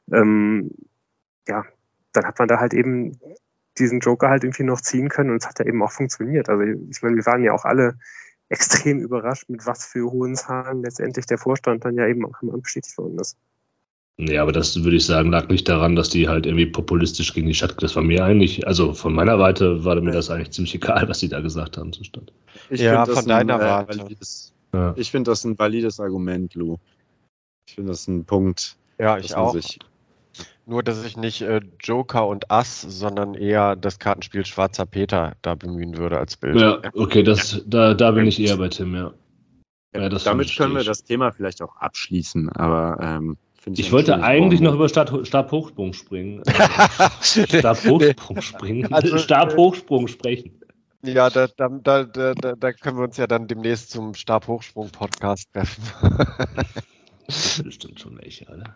Ja, dann hat man da halt eben diesen Joker halt irgendwie noch ziehen können und es hat ja eben auch funktioniert. Also ich meine, wir waren ja auch alle extrem überrascht, mit was für hohen Zahlen letztendlich der Vorstand dann ja eben auch im Amt bestätigt worden ist. Nee, aber das würde ich sagen, lag nicht daran, dass die halt irgendwie populistisch gegen die Stadt, das war mir eigentlich, also von meiner Seite war mir das eigentlich ziemlich egal, was die da gesagt haben zur Stadt. Von deiner Warte. Ich finde das ein valides Argument, Lou. Ich finde das ein Punkt. Ja, ich auch. Nur, dass ich nicht Joker und Ass, sondern eher das Kartenspiel Schwarzer Peter da bemühen würde als Bild. Ja, okay, da bin ich eher bei Tim, ja. Ja, Ja, das damit verstehe können wir ich. das Thema vielleicht auch abschließen, aber finde ich Ich ein wollte schönes eigentlich noch Bonmot. über Stabhochsprung springen. Stabhochsprung springen. Also, Stabhochsprung sprechen. Ja, da können wir uns ja dann demnächst zum Stabhochsprung-Podcast treffen. Das ist bestimmt schon welche, oder?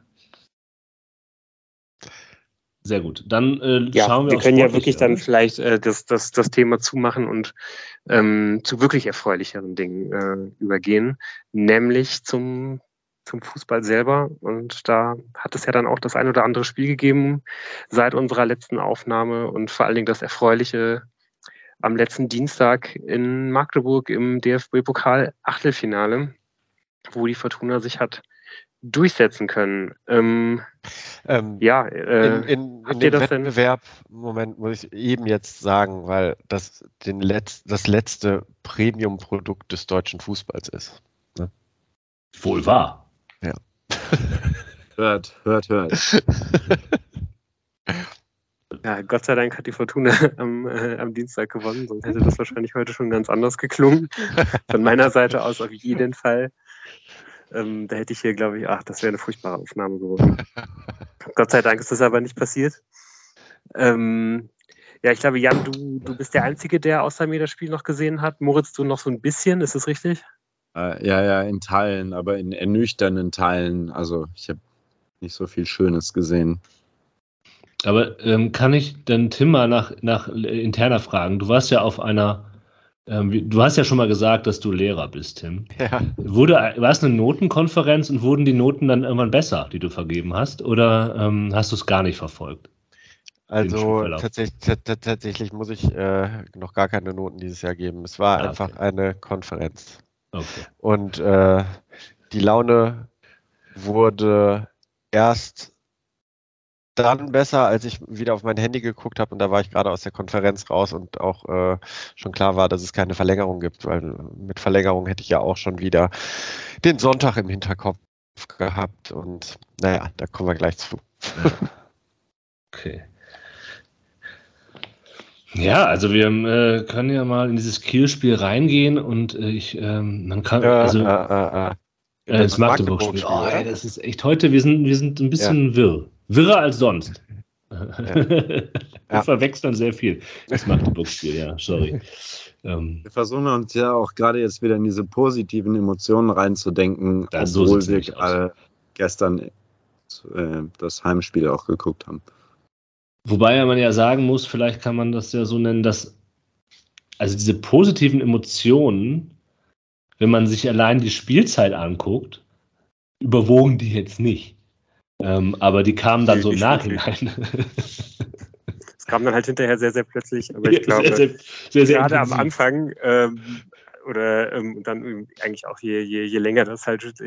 Sehr gut. Dann Ja, schauen wir wir aufs können ja Sportliche, wirklich dann oder? vielleicht das Thema zumachen und zu wirklich erfreulicheren Dingen übergehen, nämlich zum Fußball selber. Und da hat es ja dann auch das ein oder andere Spiel gegeben seit unserer letzten Aufnahme und vor allen Dingen das Erfreuliche am letzten Dienstag in Magdeburg im DFB-Pokal-Achtelfinale, wo die Fortuna sich hat durchsetzen können. Ja, In habt ihr dem das denn? Wettbewerb, Moment, muss ich eben jetzt sagen, weil das das letzte Premium-Produkt des deutschen Fußballs ist. Ne? Wohl wahr. Ja. Hört. Ja, Gott sei Dank hat die Fortuna am Dienstag gewonnen, sonst hätte das wahrscheinlich heute schon ganz anders geklungen. Von meiner Seite aus auf jeden Fall. Da hätte ich hier, glaube ich, das wäre eine furchtbare Aufnahme geworden. Gott sei Dank ist das aber nicht passiert. Ja, ich glaube, Jan, du bist der Einzige, der außer mir das Spiel noch gesehen hat. Moritz, du noch so ein bisschen, ist das richtig? Ja, in Teilen, aber in ernüchternden Teilen. Also ich habe nicht so viel Schönes gesehen. Aber kann ich dann Tim mal nach interner fragen? Du warst ja auf einer, du hast ja schon mal gesagt, dass du Lehrer bist, Tim. Ja. War es eine Notenkonferenz und wurden die Noten dann irgendwann besser, die du vergeben hast? Oder hast du es gar nicht verfolgt? Also tatsächlich muss ich noch gar keine Noten dieses Jahr geben. Es war einfach eine Konferenz. Okay. Und die Laune wurde erst dann besser, als ich wieder auf mein Handy geguckt habe und da war ich gerade aus der Konferenz raus und auch schon klar war, dass es keine Verlängerung gibt, weil mit Verlängerung hätte ich ja auch schon wieder den Sonntag im Hinterkopf gehabt und naja, da kommen wir gleich zu. Okay. Ja, also wir können ja mal in dieses Kiel-Spiel reingehen und man kann, ins Magdeburg-Spiel. Oh, ey, das ist echt heute, wir sind ein bisschen wirr. Wirrer als sonst. Wir verwechseln sehr viel. Das Magdeburg-Spiel, ja, sorry. Wir versuchen uns ja auch gerade jetzt wieder in diese positiven Emotionen reinzudenken, obwohl wir gerade gestern das Heimspiel auch geguckt haben. Wobei man ja sagen muss, vielleicht kann man das ja so nennen, dass also diese positiven Emotionen, wenn man sich allein die Spielzeit anguckt, überwogen die jetzt nicht. Aber die kamen dann so im Nachhinein. Es kam dann halt hinterher sehr, sehr plötzlich, aber ich glaube, sehr gerade am Anfang und dann eigentlich auch je länger das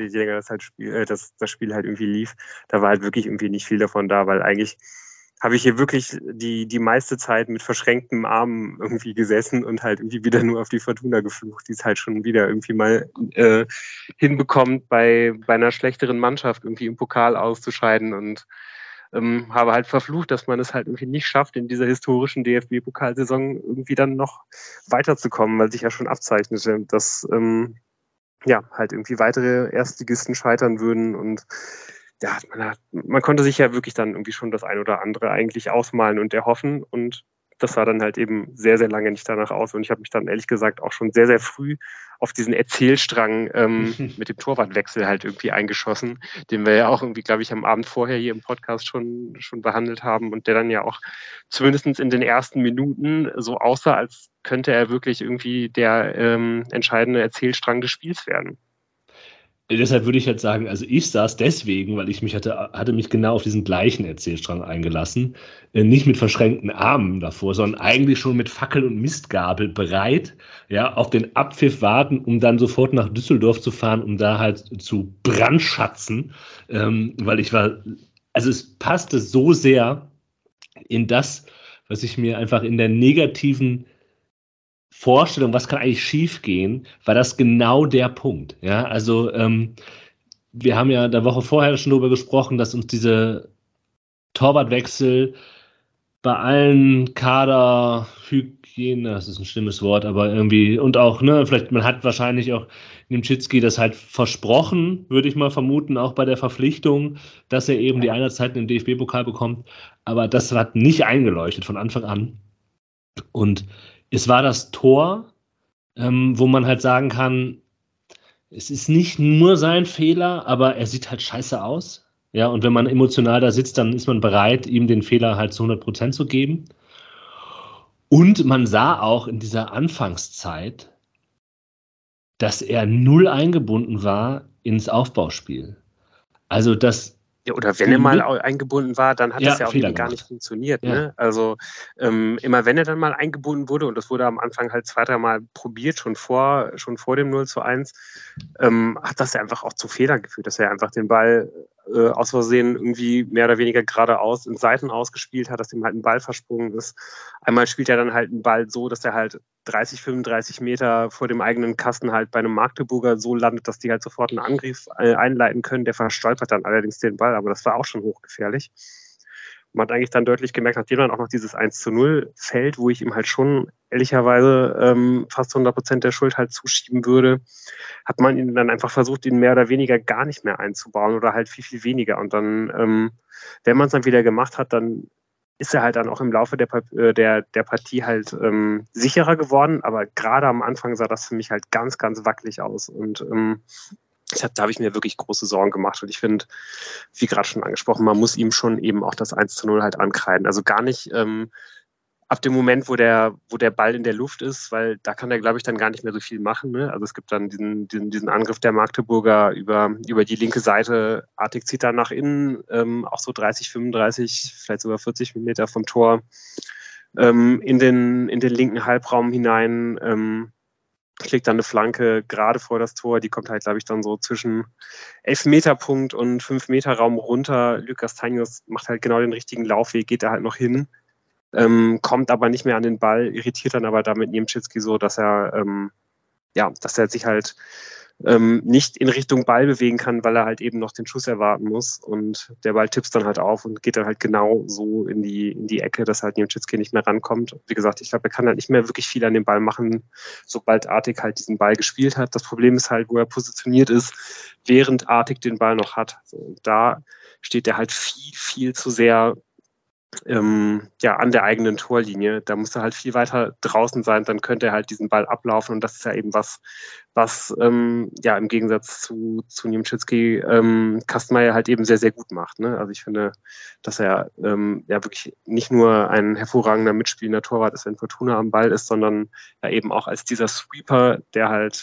Spiel halt irgendwie lief, da war halt wirklich irgendwie nicht viel davon da, weil eigentlich habe ich hier wirklich die meiste Zeit mit verschränktem Arm irgendwie gesessen und halt irgendwie wieder nur auf die Fortuna geflucht, die es halt schon wieder irgendwie mal hinbekommt, bei einer schlechteren Mannschaft irgendwie im Pokal auszuscheiden und habe halt verflucht, dass man es halt irgendwie nicht schafft, in dieser historischen DFB-Pokalsaison irgendwie dann noch weiterzukommen, weil sich ja schon abzeichnete, dass halt irgendwie weitere Erstligisten scheitern würden und ja, man konnte sich ja wirklich dann irgendwie schon das ein oder andere eigentlich ausmalen und erhoffen und das sah dann halt eben sehr, sehr lange nicht danach aus und ich habe mich dann ehrlich gesagt auch schon sehr, sehr früh auf diesen Erzählstrang mit dem Torwartwechsel halt irgendwie eingeschossen, den wir ja auch irgendwie, glaube ich, am Abend vorher hier im Podcast schon behandelt haben und der dann ja auch zumindest in den ersten Minuten so aussah, als könnte er wirklich irgendwie der entscheidende Erzählstrang des Spiels werden. Deshalb würde ich jetzt sagen, also ich saß deswegen, weil ich hatte mich genau auf diesen gleichen Erzählstrang eingelassen, nicht mit verschränkten Armen davor, sondern eigentlich schon mit Fackel und Mistgabel bereit, ja, auf den Abpfiff warten, um dann sofort nach Düsseldorf zu fahren, um da halt zu brandschatzen, weil es passte so sehr in das, was ich mir einfach in der negativen Vorstellung, was kann eigentlich schiefgehen, war das genau der Punkt. Ja, also wir haben ja der Woche vorher schon darüber gesprochen, dass uns diese Torwartwechsel, bei allen Kaderhygiene, das ist ein schlimmes Wort, aber irgendwie, und auch, ne, vielleicht, man hat wahrscheinlich auch Niemczycki das halt versprochen, würde ich mal vermuten, auch bei der Verpflichtung, dass er eben die Einsatzzeiten im DFB-Pokal bekommt, aber das hat nicht eingeleuchtet von Anfang an. Und es war das Tor, wo man halt sagen kann, es ist nicht nur sein Fehler, aber er sieht halt scheiße aus. Ja, und wenn man emotional da sitzt, dann ist man bereit, ihm den Fehler halt zu 100% zu geben. Und man sah auch in dieser Anfangszeit, dass er null eingebunden war ins Aufbauspiel. Also das. Ja, oder wenn er mal eingebunden war, dann hat das ja auch Fehler eben gar nicht funktioniert. Ja. Ne? Also immer wenn er dann mal eingebunden wurde, und das wurde am Anfang halt 2-3 Mal probiert, schon vor dem 0:1, hat das ja einfach auch zu Fehlern geführt, dass er einfach den Ball aus Versehen irgendwie mehr oder weniger geradeaus in Seiten ausgespielt hat, dass ihm halt ein Ball versprungen ist. Einmal spielt er dann halt einen Ball so, dass er halt 30, 35 Meter vor dem eigenen Kasten halt bei einem Magdeburger so landet, dass die halt sofort einen Angriff einleiten können. Der verstolpert dann allerdings den Ball, aber das war auch schon hochgefährlich. Man hat eigentlich dann deutlich gemerkt, nachdem dann auch noch dieses 1:0 fällt, wo ich ihm halt schon ehrlicherweise fast 100% der Schuld halt zuschieben würde, hat man ihn dann einfach versucht, ihn mehr oder weniger gar nicht mehr einzubauen oder halt viel, viel weniger. Und dann, wenn man es dann wieder gemacht hat, dann ist er halt dann auch im Laufe der Partie halt sicherer geworden. Aber gerade am Anfang sah das für mich halt ganz, ganz wackelig aus. Und da habe ich mir wirklich große Sorgen gemacht. Und ich finde, wie gerade schon angesprochen, man muss ihm schon eben auch das 1:0 halt ankreiden. Also gar nicht ab dem Moment, wo der Ball in der Luft ist, weil da kann er, glaube ich, dann gar nicht mehr so viel machen. Ne? Also es gibt dann diesen Angriff der Magdeburger über die linke Seite. Artig zieht dann nach innen, auch so 30, 35, vielleicht sogar 40 Meter vom Tor in den linken Halbraum hinein. Schlägt dann eine Flanke gerade vor das Tor, die kommt halt, glaube ich, dann so zwischen 11-Meter-Punkt und 5-Meter-Raum runter. Lucas Tanjos macht halt genau den richtigen Laufweg, geht da halt noch hin, kommt aber nicht mehr an den Ball, irritiert dann aber damit Niemczycki so, dass er sich halt nicht in Richtung Ball bewegen kann, weil er halt eben noch den Schuss erwarten muss, und der Ball tippst dann halt auf und geht dann halt genau so in die Ecke, dass halt Niemczycki nicht mehr rankommt. Wie gesagt, ich glaube, er kann halt nicht mehr wirklich viel an dem Ball machen, sobald Artig halt diesen Ball gespielt hat. Das Problem ist halt, wo er positioniert ist, während Artig den Ball noch hat. So, und da steht er halt viel, viel zu sehr an der eigenen Torlinie. Da muss er halt viel weiter draußen sein, dann könnte er halt diesen Ball ablaufen, und das ist ja eben was im Gegensatz zu Niemczycki Kastenmeier halt eben sehr, sehr gut macht. Ne? Also ich finde, dass er wirklich nicht nur ein hervorragender mitspielender Torwart ist, wenn Fortuna am Ball ist, sondern ja eben auch als dieser Sweeper, der halt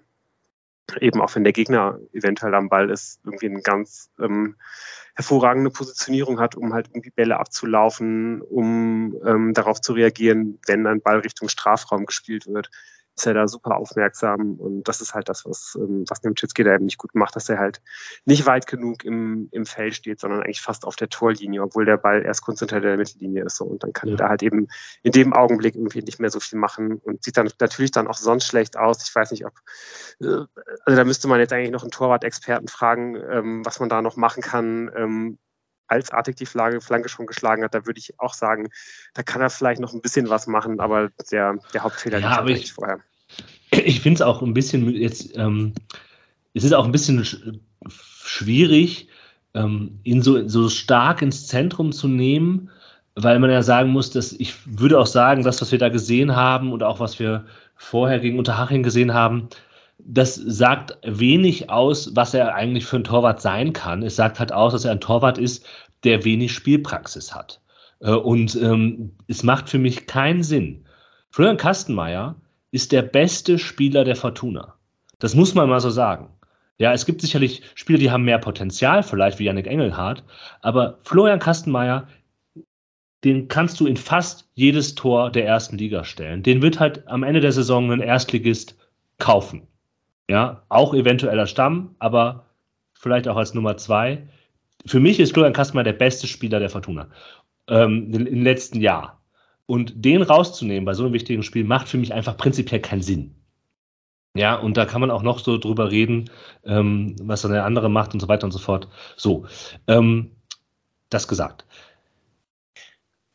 eben auch wenn der Gegner eventuell am Ball ist, irgendwie eine ganz hervorragende Positionierung hat, um halt irgendwie Bälle abzulaufen, um darauf zu reagieren, wenn ein Ball Richtung Strafraum gespielt wird. Ist er da super aufmerksam, und das ist halt das, was Niemczycki da eben nicht gut macht, dass er halt nicht weit genug im Feld steht, sondern eigentlich fast auf der Torlinie, obwohl der Ball erst kurz hinter der Mittellinie ist. So. Und dann kann er da halt eben in dem Augenblick irgendwie nicht mehr so viel machen und sieht dann natürlich dann auch sonst schlecht aus. Ich weiß nicht, also da müsste man jetzt eigentlich noch einen Torwart-Experten fragen, was man da noch machen kann. Als Artig die Flanke schon geschlagen hat, da würde ich auch sagen, da kann er vielleicht noch ein bisschen was machen, aber der Hauptfehler liegt halt eigentlich vorher. Ich finde es auch ein bisschen jetzt, es ist auch ein bisschen schwierig, ihn so stark ins Zentrum zu nehmen, weil man ja sagen muss, dass ich würde auch sagen, das, was wir da gesehen haben und auch was wir vorher gegen Unterhaching gesehen haben, das sagt wenig aus, was er eigentlich für ein Torwart sein kann. Es sagt halt aus, dass er ein Torwart ist, der wenig Spielpraxis hat. Und es macht für mich keinen Sinn. Florian Kastenmeier ist der beste Spieler der Fortuna. Das muss man mal so sagen. Ja, es gibt sicherlich Spieler, die haben mehr Potenzial, vielleicht wie Yannick Engelhardt, aber Florian Kastenmeier, den kannst du in fast jedes Tor der ersten Liga stellen. Den wird halt am Ende der Saison ein Erstligist kaufen. Ja, auch eventueller Stamm, aber vielleicht auch als Nummer 2. Für mich ist Florian Kastenmeier der beste Spieler der Fortuna im letzten Jahr. Und den rauszunehmen bei so einem wichtigen Spiel macht für mich einfach prinzipiell keinen Sinn. Ja, und da kann man auch noch so drüber reden, was dann der andere macht und so weiter und so fort. So, das gesagt.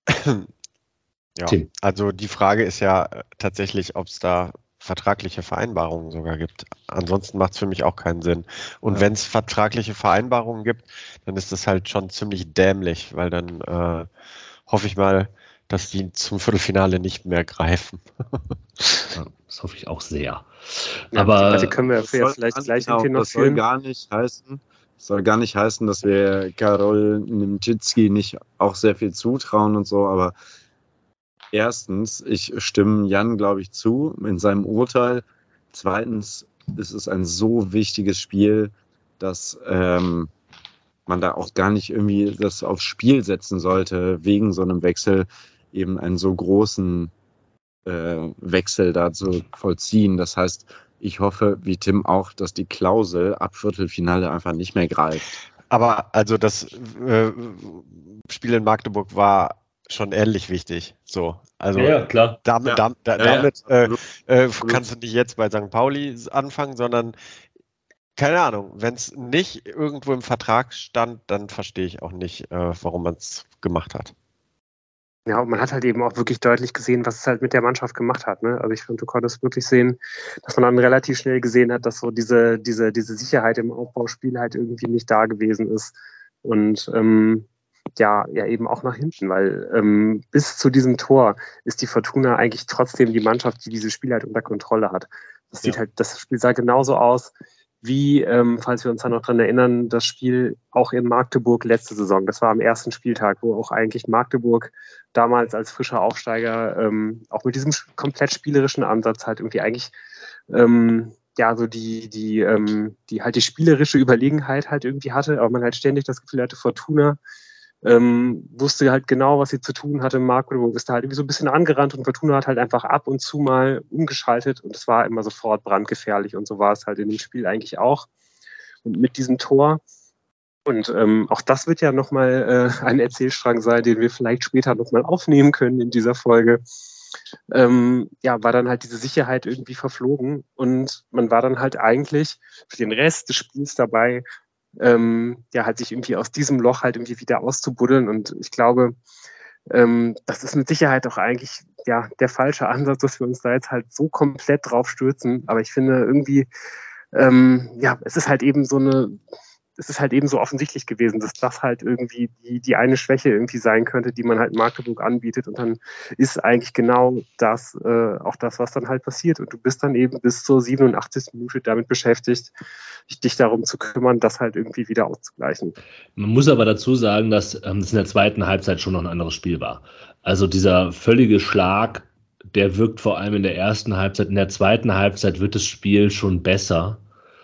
Ja, Tim. also die Frage ist ja tatsächlich, ob es da vertragliche Vereinbarungen sogar gibt. Ansonsten macht es für mich auch keinen Sinn. Und Ja. wenn es vertragliche Vereinbarungen gibt, dann ist das halt schon ziemlich dämlich, weil dann hoffe ich mal, dass die zum Viertelfinale nicht mehr greifen. Ja, das hoffe ich auch sehr. Ja, die Aber Debatte können wir Das soll vielleicht gleich genau, irgendwie noch das soll führen. gar nicht heißen, dass wir Karol Nimczycki nicht auch sehr viel zutrauen und so, aber erstens, ich stimme Jan, glaube ich, zu in seinem Urteil. Zweitens ist es ein so wichtiges Spiel, dass man da auch gar nicht irgendwie das aufs Spiel setzen sollte, wegen so einem Wechsel eben einen so großen Wechsel da zu vollziehen. Das heißt, ich hoffe, wie Tim auch, dass die Klausel ab Viertelfinale einfach nicht mehr greift. Aber also das Spiel in Magdeburg war schon ähnlich wichtig. So, also klar. damit, Ja. damit Absolut. kannst du nicht jetzt bei St. Pauli anfangen, sondern keine Ahnung, wenn es nicht irgendwo im Vertrag stand, dann verstehe ich auch nicht, warum man es gemacht hat. Ja, und man hat halt eben auch wirklich deutlich gesehen, was es halt mit der Mannschaft gemacht hat. Ne? Also ich finde, du konntest wirklich sehen, dass man dann relativ schnell gesehen hat, dass so diese Sicherheit im Aufbauspiel halt irgendwie nicht da gewesen ist. Und ja, eben auch nach hinten, weil bis zu diesem Tor ist die Fortuna eigentlich trotzdem die Mannschaft, die dieses Spiel halt unter Kontrolle hat. Das Spiel sah genauso aus wie, falls wir uns da noch dran erinnern, das Spiel auch in Magdeburg letzte Saison. Das war am ersten Spieltag, wo auch eigentlich Magdeburg damals als frischer Aufsteiger auch mit diesem komplett spielerischen Ansatz halt irgendwie eigentlich so die halt die spielerische Überlegenheit halt irgendwie hatte, aber man halt ständig das Gefühl hatte, Fortuna wusste halt genau, was sie zu tun hatte. Magdeburg ist da halt irgendwie so ein bisschen angerannt und Fortuna hat halt einfach ab und zu mal umgeschaltet und es war immer sofort brandgefährlich und so war es halt in dem Spiel eigentlich auch. Und mit diesem Tor und auch das wird ja nochmal ein Erzählstrang sein, den wir vielleicht später nochmal aufnehmen können in dieser Folge. War dann halt diese Sicherheit irgendwie verflogen und man war dann halt eigentlich für den Rest des Spiels dabei, halt sich irgendwie aus diesem Loch halt irgendwie wieder auszubuddeln. Und ich glaube, das ist mit Sicherheit auch eigentlich der falsche Ansatz, dass wir uns da jetzt halt so komplett drauf stürzen. Aber ich finde irgendwie, es ist halt eben so offensichtlich gewesen, dass das halt irgendwie die eine Schwäche irgendwie sein könnte, die man halt Magdeburg anbietet. Und dann ist eigentlich genau das auch das, was dann halt passiert. Und du bist dann eben bis zur 87. Minute damit beschäftigt, dich darum zu kümmern, das halt irgendwie wieder auszugleichen. Man muss aber dazu sagen, dass es in der zweiten Halbzeit schon noch ein anderes Spiel war. Also dieser völlige Schlag, der wirkt vor allem in der ersten Halbzeit. In der zweiten Halbzeit wird das Spiel schon besser.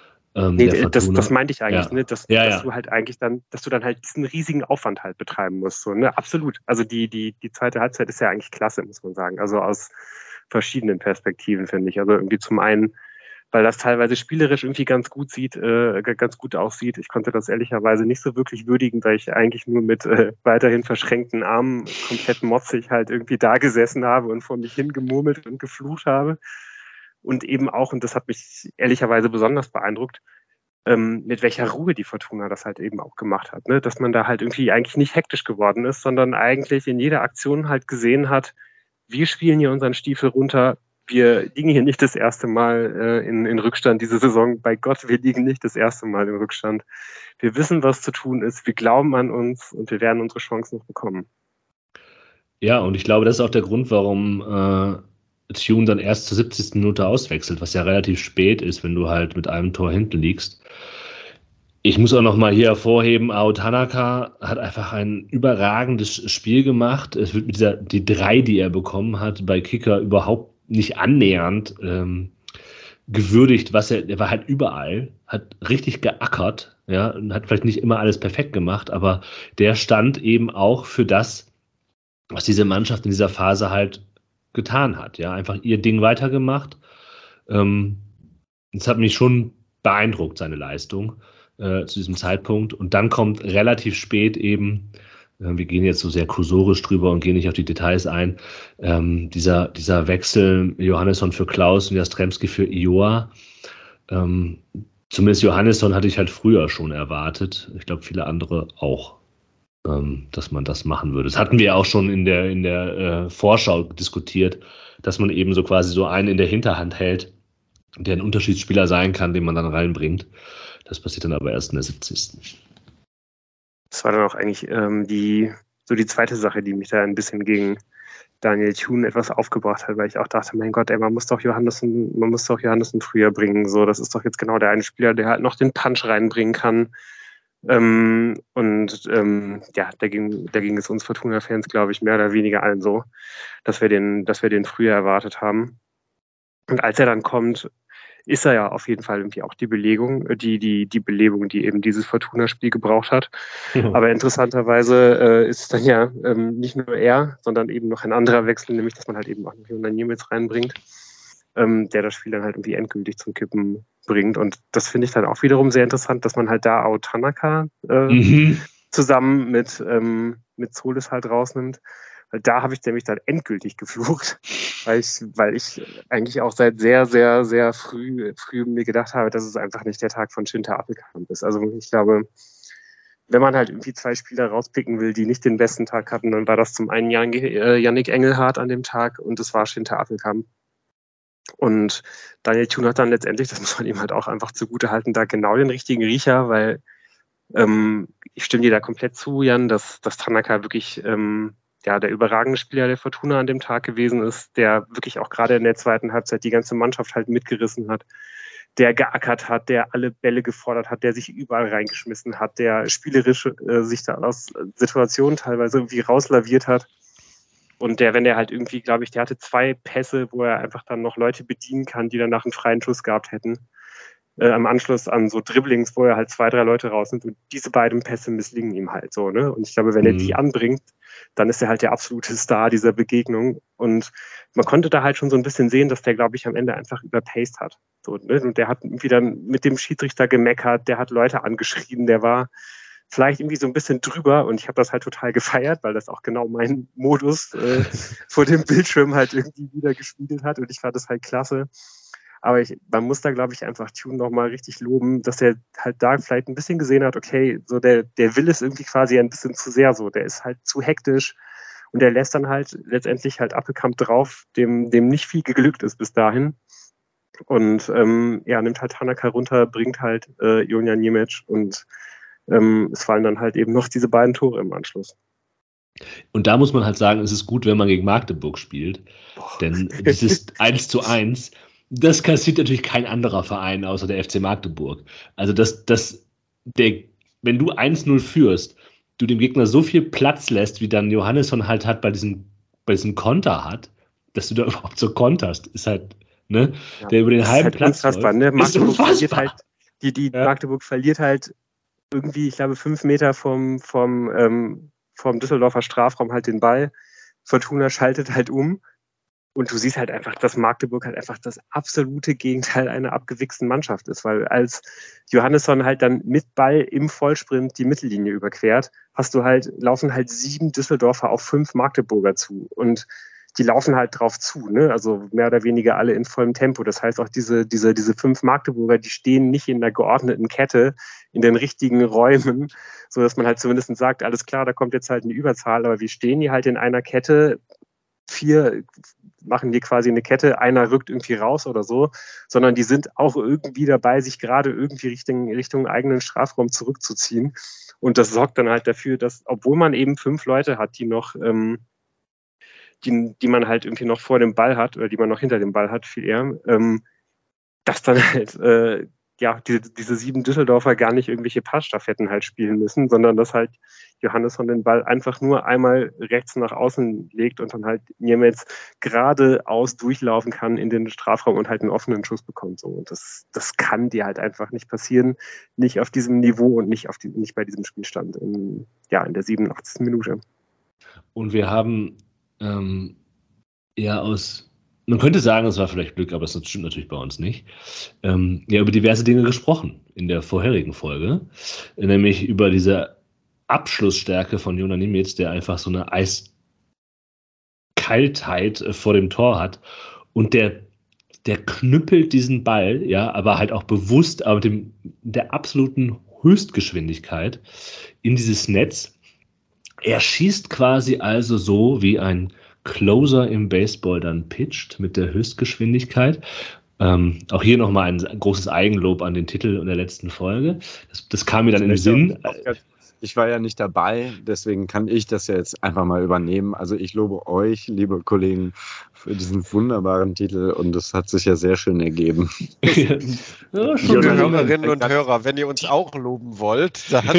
Das meinte ich eigentlich, ja. Ne? Dass du halt eigentlich dass du dann halt diesen riesigen Aufwand halt betreiben musst. So, ne? Absolut. Also die zweite Halbzeit ist ja eigentlich klasse, muss man sagen. Also aus verschiedenen Perspektiven, finde ich. Also irgendwie zum einen, weil das teilweise spielerisch irgendwie ganz gut aussieht. Ich konnte das ehrlicherweise nicht so wirklich würdigen, weil ich eigentlich nur mit weiterhin verschränkten Armen komplett motzig halt irgendwie da gesessen habe und vor mich hingemurmelt und geflucht habe. Und eben auch, und das hat mich ehrlicherweise besonders beeindruckt, mit welcher Ruhe die Fortuna das halt eben auch gemacht hat. Ne? Dass man da halt irgendwie eigentlich nicht hektisch geworden ist, sondern eigentlich in jeder Aktion halt gesehen hat, wir spielen hier unseren Stiefel runter, wir liegen hier nicht das erste Mal in Rückstand diese Saison. Bei Gott, wir liegen nicht das erste Mal im Rückstand. Wir wissen, was zu tun ist, wir glauben an uns und wir werden unsere Chance noch bekommen. Ja, und ich glaube, das ist auch der Grund, warum Tune dann erst zur 70. Minute auswechselt, was ja relativ spät ist, wenn du halt mit einem Tor hinten liegst. Ich muss auch noch mal hier hervorheben, Ao Tanaka hat einfach ein überragendes Spiel gemacht. Es wird mit die 3, die er bekommen hat, bei Kicker überhaupt nicht annähernd gewürdigt, er war halt überall, hat richtig geackert, ja, und hat vielleicht nicht immer alles perfekt gemacht, aber der stand eben auch für das, was diese Mannschaft in dieser Phase halt getan hat, ja, einfach ihr Ding weitergemacht. Das hat mich schon beeindruckt, seine Leistung zu diesem Zeitpunkt. Und dann kommt relativ spät eben, wir gehen jetzt so sehr kursorisch drüber und gehen nicht auf die Details ein, dieser Wechsel Johannesson für Klaus und Jastrzębski für Ioa. Zumindest Johannesson hatte ich halt früher schon erwartet. Ich glaube, viele andere auch. dass man das machen würde. Das hatten wir ja auch schon in der Vorschau diskutiert, dass man eben so quasi so einen in der Hinterhand hält, der ein Unterschiedsspieler sein kann, den man dann reinbringt. Das passiert dann aber erst in der 70. Das war dann auch eigentlich die zweite Sache, die mich da ein bisschen gegen Daniel Thune etwas aufgebracht hat, weil ich auch dachte, mein Gott, ey, man muss doch Johannessen früher bringen. So, das ist doch jetzt genau der eine Spieler, der halt noch den Punch reinbringen kann. Da ging es uns Fortuna-Fans, glaube ich, mehr oder weniger allen so, dass wir den früher erwartet haben. Und als er dann kommt, ist er ja auf jeden Fall irgendwie auch die Belegung, die Belebung, die eben dieses Fortuna-Spiel gebraucht hat. Aber interessanterweise ist es dann ja nicht nur er, sondern eben noch ein anderer Wechsel, nämlich dass man halt eben auch noch Jonas Niemetz reinbringt, der das Spiel dann halt irgendwie endgültig zum Kippen bringt. Und das finde ich dann auch wiederum sehr interessant, dass man halt da Ao Tanaka zusammen mit Zolis halt rausnimmt. Da habe ich nämlich dann endgültig geflucht, weil ich eigentlich auch seit sehr, sehr, sehr früh mir gedacht habe, dass es einfach nicht der Tag von Shinta Appelkamp ist. Also ich glaube, wenn man halt irgendwie 2 Spieler rauspicken will, die nicht den besten Tag hatten, dann war das zum einen Yannick Engelhardt an dem Tag und es war Shinta Appelkamp. Und Daniel Thune hat dann letztendlich, das muss man ihm halt auch einfach zugutehalten, da genau den richtigen Riecher, weil ich stimme dir da komplett zu, Jan, dass Tanaka wirklich der überragende Spieler der Fortuna an dem Tag gewesen ist, der wirklich auch gerade in der zweiten Halbzeit die ganze Mannschaft halt mitgerissen hat, der geackert hat, der alle Bälle gefordert hat, der sich überall reingeschmissen hat, der spielerisch sich da aus Situationen teilweise irgendwie rauslaviert hat. Und wenn der halt irgendwie, glaube ich, der hatte 2 Pässe, wo er einfach dann noch Leute bedienen kann, die danach einen freien Schuss gehabt hätten. Am Anschluss an so Dribblings, wo er halt 2, 3 Leute raus sind und diese beiden Pässe misslingen ihm halt so, ne? Und ich glaube, wenn er die anbringt, dann ist er halt der absolute Star dieser Begegnung. Und man konnte da halt schon so ein bisschen sehen, dass der, glaube ich, am Ende einfach überpaced hat. So, ne? Und der hat irgendwie dann mit dem Schiedsrichter gemeckert, der hat Leute angeschrien, der war vielleicht irgendwie so ein bisschen drüber und ich habe das halt total gefeiert, weil das auch genau mein Modus vor dem Bildschirm halt irgendwie wieder gespiegelt hat und ich fand das halt klasse. Aber man muss da, glaube ich, einfach Thune nochmal richtig loben, dass er halt da vielleicht ein bisschen gesehen hat, okay, so der will es irgendwie quasi ein bisschen zu sehr so. Der ist halt zu hektisch und der lässt dann halt letztendlich halt Appelkamp drauf, dem nicht viel geglückt ist bis dahin. Und nimmt halt Tanaka runter, bringt halt Jonas Niemetz und es fallen dann halt eben noch diese beiden Tore im Anschluss. Und da muss man halt sagen, es ist gut, wenn man gegen Magdeburg spielt. Denn dieses 1:1, das kassiert natürlich kein anderer Verein außer der FC Magdeburg. Also wenn du 1:0 führst, du dem Gegner so viel Platz lässt, wie dann Johannesson halt hat bei diesem Konter hat, dass du da überhaupt so konterst, ist halt, ne, ja, der über den halben halt Platz läuft, ne? Magdeburg verliert halt, Magdeburg verliert halt irgendwie, ich glaube, 5 Meter vom Düsseldorfer Strafraum halt den Ball. Fortuna schaltet halt um. Und du siehst halt einfach, dass Magdeburg halt einfach das absolute Gegenteil einer abgewichsten Mannschaft ist, weil als Johannesson halt dann mit Ball im Vollsprint die Mittellinie überquert, laufen halt 7 Düsseldorfer auf 5 Magdeburger zu und die laufen halt drauf zu, ne? Also mehr oder weniger alle in vollem Tempo. Das heißt auch diese 5 Magdeburger, die stehen nicht in der geordneten Kette in den richtigen Räumen, so dass man halt zumindest sagt, alles klar, da kommt jetzt halt eine Überzahl, aber wir stehen hier halt in einer Kette, 4 machen die quasi eine Kette, einer rückt irgendwie raus oder so, sondern die sind auch irgendwie dabei, sich gerade irgendwie Richtung eigenen Strafraum zurückzuziehen. Und das sorgt dann halt dafür, dass, obwohl man eben 5 Leute hat, die noch, die man halt irgendwie noch vor dem Ball hat, oder die man noch hinter dem Ball hat, viel eher, dass dann halt, diese 7 Düsseldorfer gar nicht irgendwelche Passstaffetten halt spielen müssen, sondern dass halt Johannesson den Ball einfach nur einmal rechts nach außen legt und dann halt Niemetz geradeaus durchlaufen kann in den Strafraum und halt einen offenen Schuss bekommt. So. Und das kann dir halt einfach nicht passieren, nicht auf diesem Niveau und nicht bei diesem Spielstand in der 87. Minute. Und wir haben man könnte sagen, es war vielleicht Glück, aber das stimmt natürlich bei uns nicht, über diverse Dinge gesprochen in der vorherigen Folge, nämlich über diese Abschlussstärke von Jonas Niemetz, der einfach so eine Eiskaltheit vor dem Tor hat und der knüppelt diesen Ball, ja, aber halt auch bewusst, aber mit der absoluten Höchstgeschwindigkeit in dieses Netz. Er schießt quasi also so, wie ein Closer im Baseball dann pitcht mit der Höchstgeschwindigkeit. Auch hier nochmal ein großes Eigenlob an den Titel in der letzten Folge. Das kam mir dann in den Sinn. Ich war ja nicht dabei, deswegen kann ich das ja jetzt einfach mal übernehmen. Also ich lobe euch, liebe Kollegen, für diesen wunderbaren Titel und es hat sich ja sehr schön ergeben. Liebe Hörerinnen und Hörer, wenn ihr uns auch loben wollt, dann...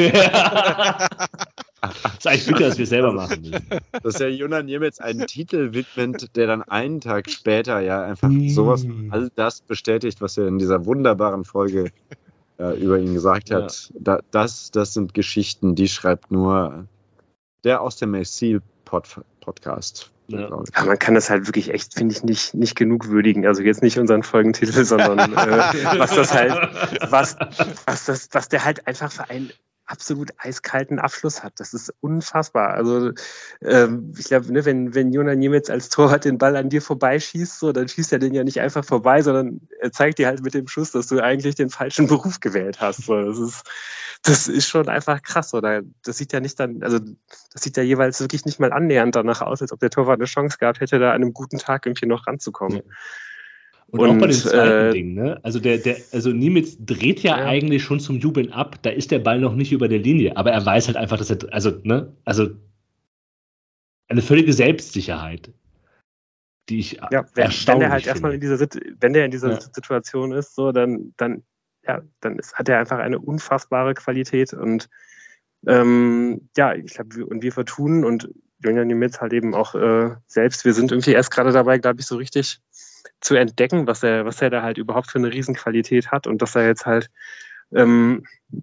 Das ist eigentlich bitter, dass wir es selber machen müssen. Dass der Jonan Niemetz einen Titel widmet, der dann einen Tag später ja einfach sowas, all das bestätigt, was er in dieser wunderbaren Folge über ihn gesagt hat. Ja. Das sind Geschichten, die schreibt nur der aus dem Exil-Podcast. Ja. Ja, man kann das halt wirklich echt, finde ich, nicht genug würdigen. Also jetzt nicht unseren Folgentitel, sondern was der halt einfach für einen absolut eiskalten Abschluss hat. Das ist unfassbar. Also ich glaube, ne, wenn Jonan Niemetz als Torwart den Ball an dir vorbeischießt, so, dann schießt er den ja nicht einfach vorbei, sondern er zeigt dir halt mit dem Schuss, dass du eigentlich den falschen Beruf gewählt hast. So, das ist schon einfach krass. Oder das sieht ja nicht dann, also das sieht ja jeweils wirklich nicht mal annähernd danach aus, als ob der Torwart eine Chance gehabt hätte, da an einem guten Tag irgendwie noch ranzukommen. Ja. Und auch bei dem zweiten Ding, ne? Also Niemetz dreht ja eigentlich schon zum Jubeln ab, da ist der Ball noch nicht über der Linie, aber er weiß halt einfach, dass er, also eine völlige Selbstsicherheit, die ich erstaunlich wenn er halt erstmal in dieser Situation ist, so, dann hat er einfach eine unfassbare Qualität und ich glaube, und wir vertun und Jonan Niemetz halt eben auch selbst, wir sind irgendwie erst gerade dabei, glaube ich, so richtig zu entdecken, was er da halt überhaupt für eine Riesenqualität hat und dass er jetzt halt in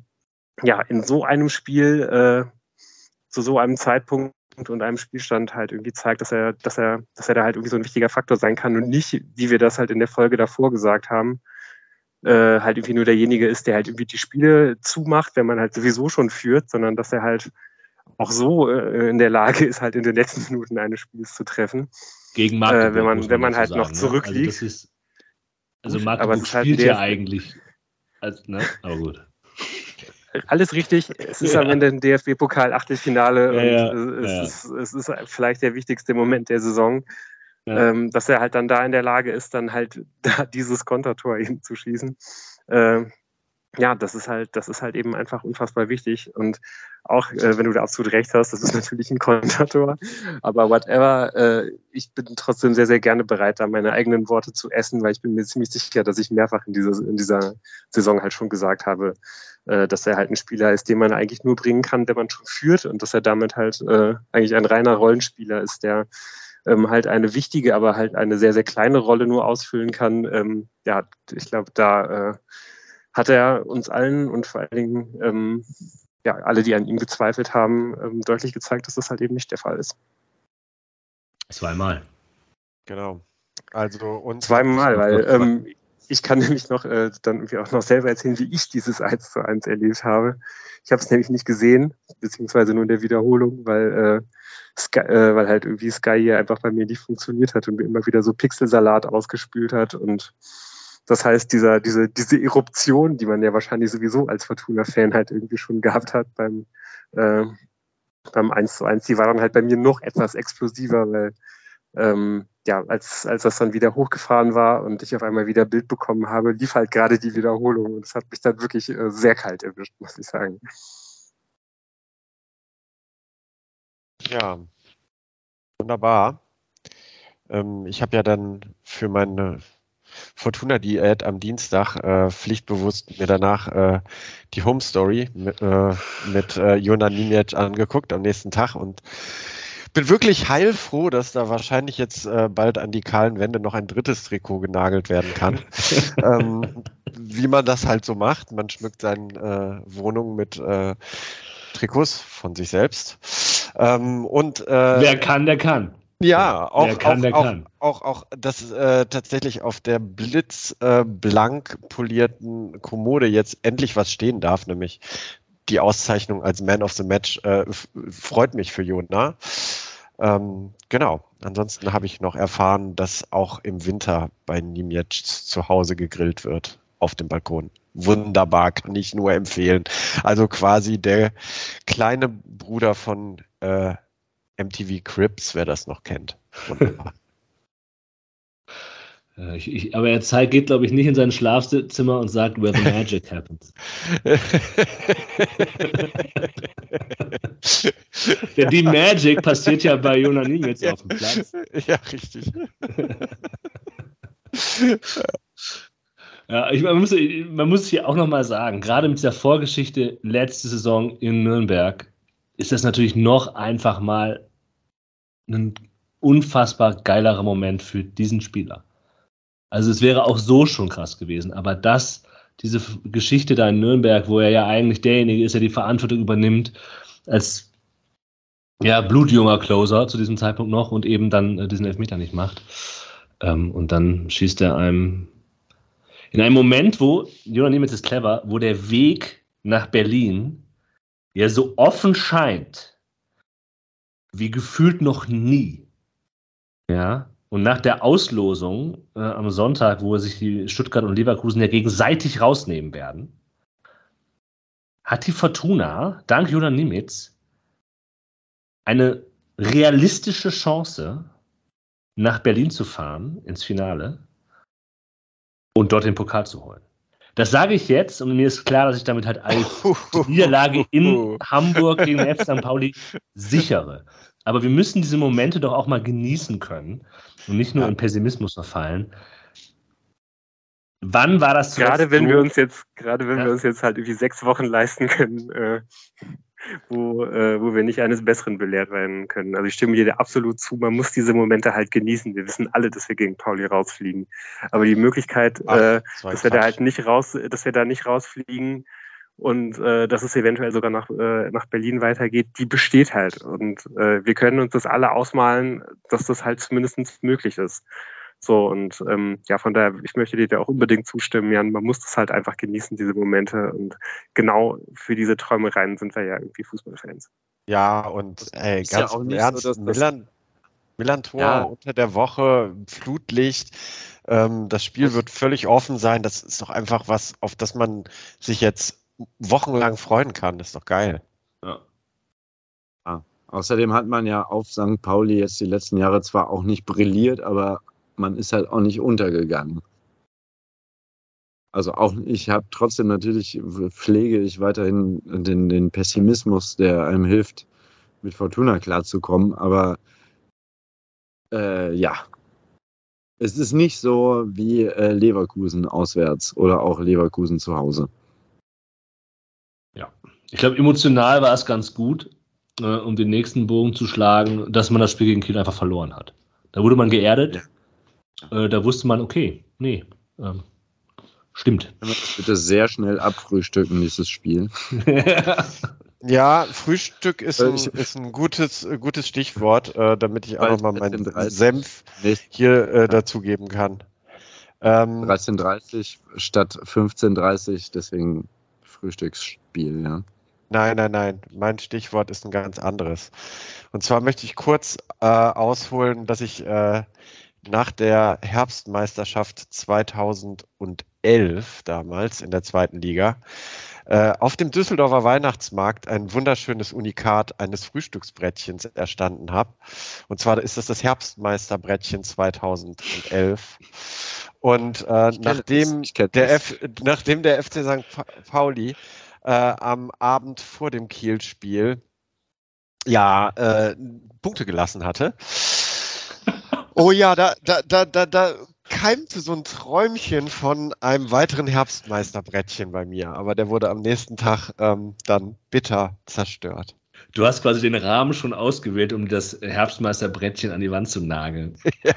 so einem Spiel zu so einem Zeitpunkt und einem Spielstand halt irgendwie zeigt, dass er da halt irgendwie so ein wichtiger Faktor sein kann und nicht, wie wir das halt in der Folge davor gesagt haben, halt irgendwie nur derjenige ist, der halt irgendwie die Spiele zumacht, wenn man halt sowieso schon führt, sondern dass er halt auch so in der Lage ist, halt in den letzten Minuten eines Spiels zu treffen. Gegen Magdeburg, wenn man halt sagen, noch zurückliegt. Also Magdeburg spielt ja eigentlich, aber gut. Alles richtig. Es ist am Ende ein DFB-Pokal-Achtelfinale und es ist vielleicht der wichtigste Moment der Saison, dass er halt dann da in der Lage ist, dann halt da dieses Kontertor eben zu schießen. Das ist halt eben einfach unfassbar wichtig und auch, wenn du da absolut recht hast, das ist natürlich ein Kontertor, aber whatever, ich bin trotzdem sehr, sehr gerne bereit, da meine eigenen Worte zu essen, weil ich bin mir ziemlich sicher, dass ich mehrfach in dieser Saison halt schon gesagt habe, dass er halt ein Spieler ist, den man eigentlich nur bringen kann, wenn man schon führt und dass er damit halt eigentlich ein reiner Rollenspieler ist, der halt eine wichtige, aber halt eine sehr, sehr kleine Rolle nur ausfüllen kann. Ich glaube, da hat er uns allen und vor allen Dingen alle, die an ihm gezweifelt haben, deutlich gezeigt, dass das halt eben nicht der Fall ist. Zweimal. Genau. Also zweimal, weil ich kann nämlich noch dann irgendwie auch noch selber erzählen, wie ich dieses 1:1 erlebt habe. Ich habe es nämlich nicht gesehen, beziehungsweise nur in der Wiederholung, weil halt irgendwie Sky hier einfach bei mir nicht funktioniert hat und mir immer wieder so Pixelsalat ausgespült hat und das heißt, diese Eruption, die man ja wahrscheinlich sowieso als Fortuna-Fan halt irgendwie schon gehabt hat beim 1:1, die war dann halt bei mir noch etwas explosiver, weil als das dann wieder hochgefahren war und ich auf einmal wieder Bild bekommen habe, lief halt gerade die Wiederholung und es hat mich dann wirklich sehr kalt erwischt, muss ich sagen. Ja, wunderbar. Ich habe ja dann für meine Fortuna-Diät am Dienstag pflichtbewusst mir danach die Home Story mit Jonan Niemetz angeguckt am nächsten Tag und bin wirklich heilfroh, dass da wahrscheinlich jetzt bald an die kahlen Wände noch ein drittes Trikot genagelt werden kann. Wie man das halt so macht. Man schmückt seine Wohnung mit Trikots von sich selbst. Wer kann, der kann. Ja, auch dass tatsächlich auf der blitzblank polierten Kommode jetzt endlich was stehen darf, nämlich die Auszeichnung als Man of the Match, freut mich für Jona. Genau. Ansonsten habe ich noch erfahren, dass auch im Winter bei Niemetz zu Hause gegrillt wird auf dem Balkon. Wunderbar, kann ich nur empfehlen. Also quasi der kleine Bruder von MTV Cribs, wer das noch kennt. Wunderbar. Aber er geht, glaube ich, nicht in sein Schlafzimmer und sagt, where the magic happens. Denn die Magic passiert ja bei Jonas Niemitz auf dem Platz. Ja, richtig. Ja, man muss hier auch nochmal sagen, gerade mit dieser Vorgeschichte letzte Saison in Nürnberg ist das natürlich noch einfach mal ein unfassbar geilerer Moment für diesen Spieler. Also es wäre auch so schon krass gewesen, aber diese Geschichte da in Nürnberg, wo er ja eigentlich derjenige ist, der die Verantwortung übernimmt, als blutjunger Closer zu diesem Zeitpunkt noch und eben dann diesen Elfmeter nicht macht. Und dann schießt er einem in einem Moment, wo, Jonas Niemitz ist clever, wo der Weg nach Berlin ja so offen scheint, wie gefühlt noch nie. Ja. Und nach der Auslosung am Sonntag, wo sich die Stuttgart und Leverkusen ja gegenseitig rausnehmen werden, hat die Fortuna, dank Jonas Niemitz, eine realistische Chance, nach Berlin zu fahren, ins Finale, und dort den Pokal zu holen. Das sage ich jetzt und mir ist klar, dass ich damit halt die Niederlage in Hamburg gegen den FC St. Pauli sichere. Aber wir müssen diese Momente doch auch mal genießen können und nicht nur in Pessimismus verfallen. Wann war das zuletzt Gerade wenn wir uns jetzt halt irgendwie 6 Wochen leisten können, wo wir nicht eines Besseren belehrt werden können. Also ich stimme dir absolut zu, man muss diese Momente halt genießen. Wir wissen alle, dass wir gegen Pauli rausfliegen. Aber die Möglichkeit, dass wir da nicht rausfliegen und dass es eventuell sogar nach Berlin weitergeht, die besteht halt. Und wir können uns das alle ausmalen, dass das halt zumindest möglich ist. So, und von daher, ich möchte dir da auch unbedingt zustimmen, Jan, man muss das halt einfach genießen, diese Momente. Und genau für diese Träumereien sind wir ja irgendwie Fußballfans. Ja, und ganz im Ernst, so, Milan-Tor unter der Woche, Flutlicht, das Spiel wird völlig offen sein. Das ist doch einfach was, auf das man sich jetzt wochenlang freuen kann. Das ist doch geil. Ja. Außerdem hat man ja auf St. Pauli jetzt die letzten Jahre zwar auch nicht brilliert, aber man ist halt auch nicht untergegangen. Also auch ich habe trotzdem natürlich, pflege ich weiterhin den Pessimismus, der einem hilft, mit Fortuna klarzukommen, aber es ist nicht so wie Leverkusen auswärts oder auch Leverkusen zu Hause. Ja, ich glaube, emotional war es ganz gut, um den nächsten Bogen zu schlagen, dass man das Spiel gegen Kiel einfach verloren hat. Da wurde man geerdet. Ja. Da wusste man, okay, stimmt. Können wir das bitte sehr schnell abfrühstücken, dieses Spiel? Ja, Frühstück ist ein gutes Stichwort, damit ich auch nochmal meinen Senf hier dazugeben kann. 13:30 statt 15:30, deswegen Frühstücksspiel, ja. Nein. Mein Stichwort ist ein ganz anderes. Und zwar möchte ich kurz ausholen, dass ich nach der Herbstmeisterschaft 2011 damals in der 2. Liga auf dem Düsseldorfer Weihnachtsmarkt ein wunderschönes Unikat eines Frühstücksbrettchens erstanden habe. Und zwar ist das Herbstmeisterbrettchen 2011. Und nachdem der FC St. Pauli am Abend vor dem Kiel-Spiel Punkte gelassen hatte, oh ja, da keimte so ein Träumchen von einem weiteren Herbstmeisterbrettchen bei mir, aber der wurde am nächsten Tag dann bitter zerstört. Du hast quasi den Rahmen schon ausgewählt, um das Herbstmeisterbrettchen an die Wand zu nageln.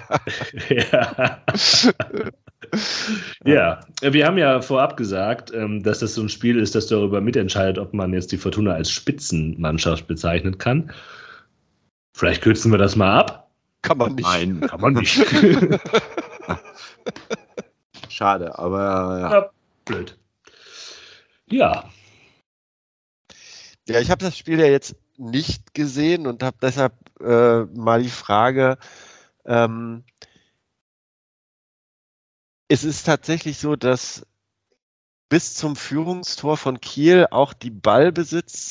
Ja, wir haben ja vorab gesagt, dass das so ein Spiel ist, das darüber mitentscheidet, ob man jetzt die Fortuna als Spitzenmannschaft bezeichnen kann. Vielleicht kürzen wir das mal ab. Kann man nicht. Nein, kann man nicht. Schade, aber ja. Blöd. Ja. Ja, ich habe das Spiel ja jetzt nicht gesehen und habe deshalb mal die Frage, es ist tatsächlich so, dass bis zum Führungstor von Kiel auch die Ballbesitzstärke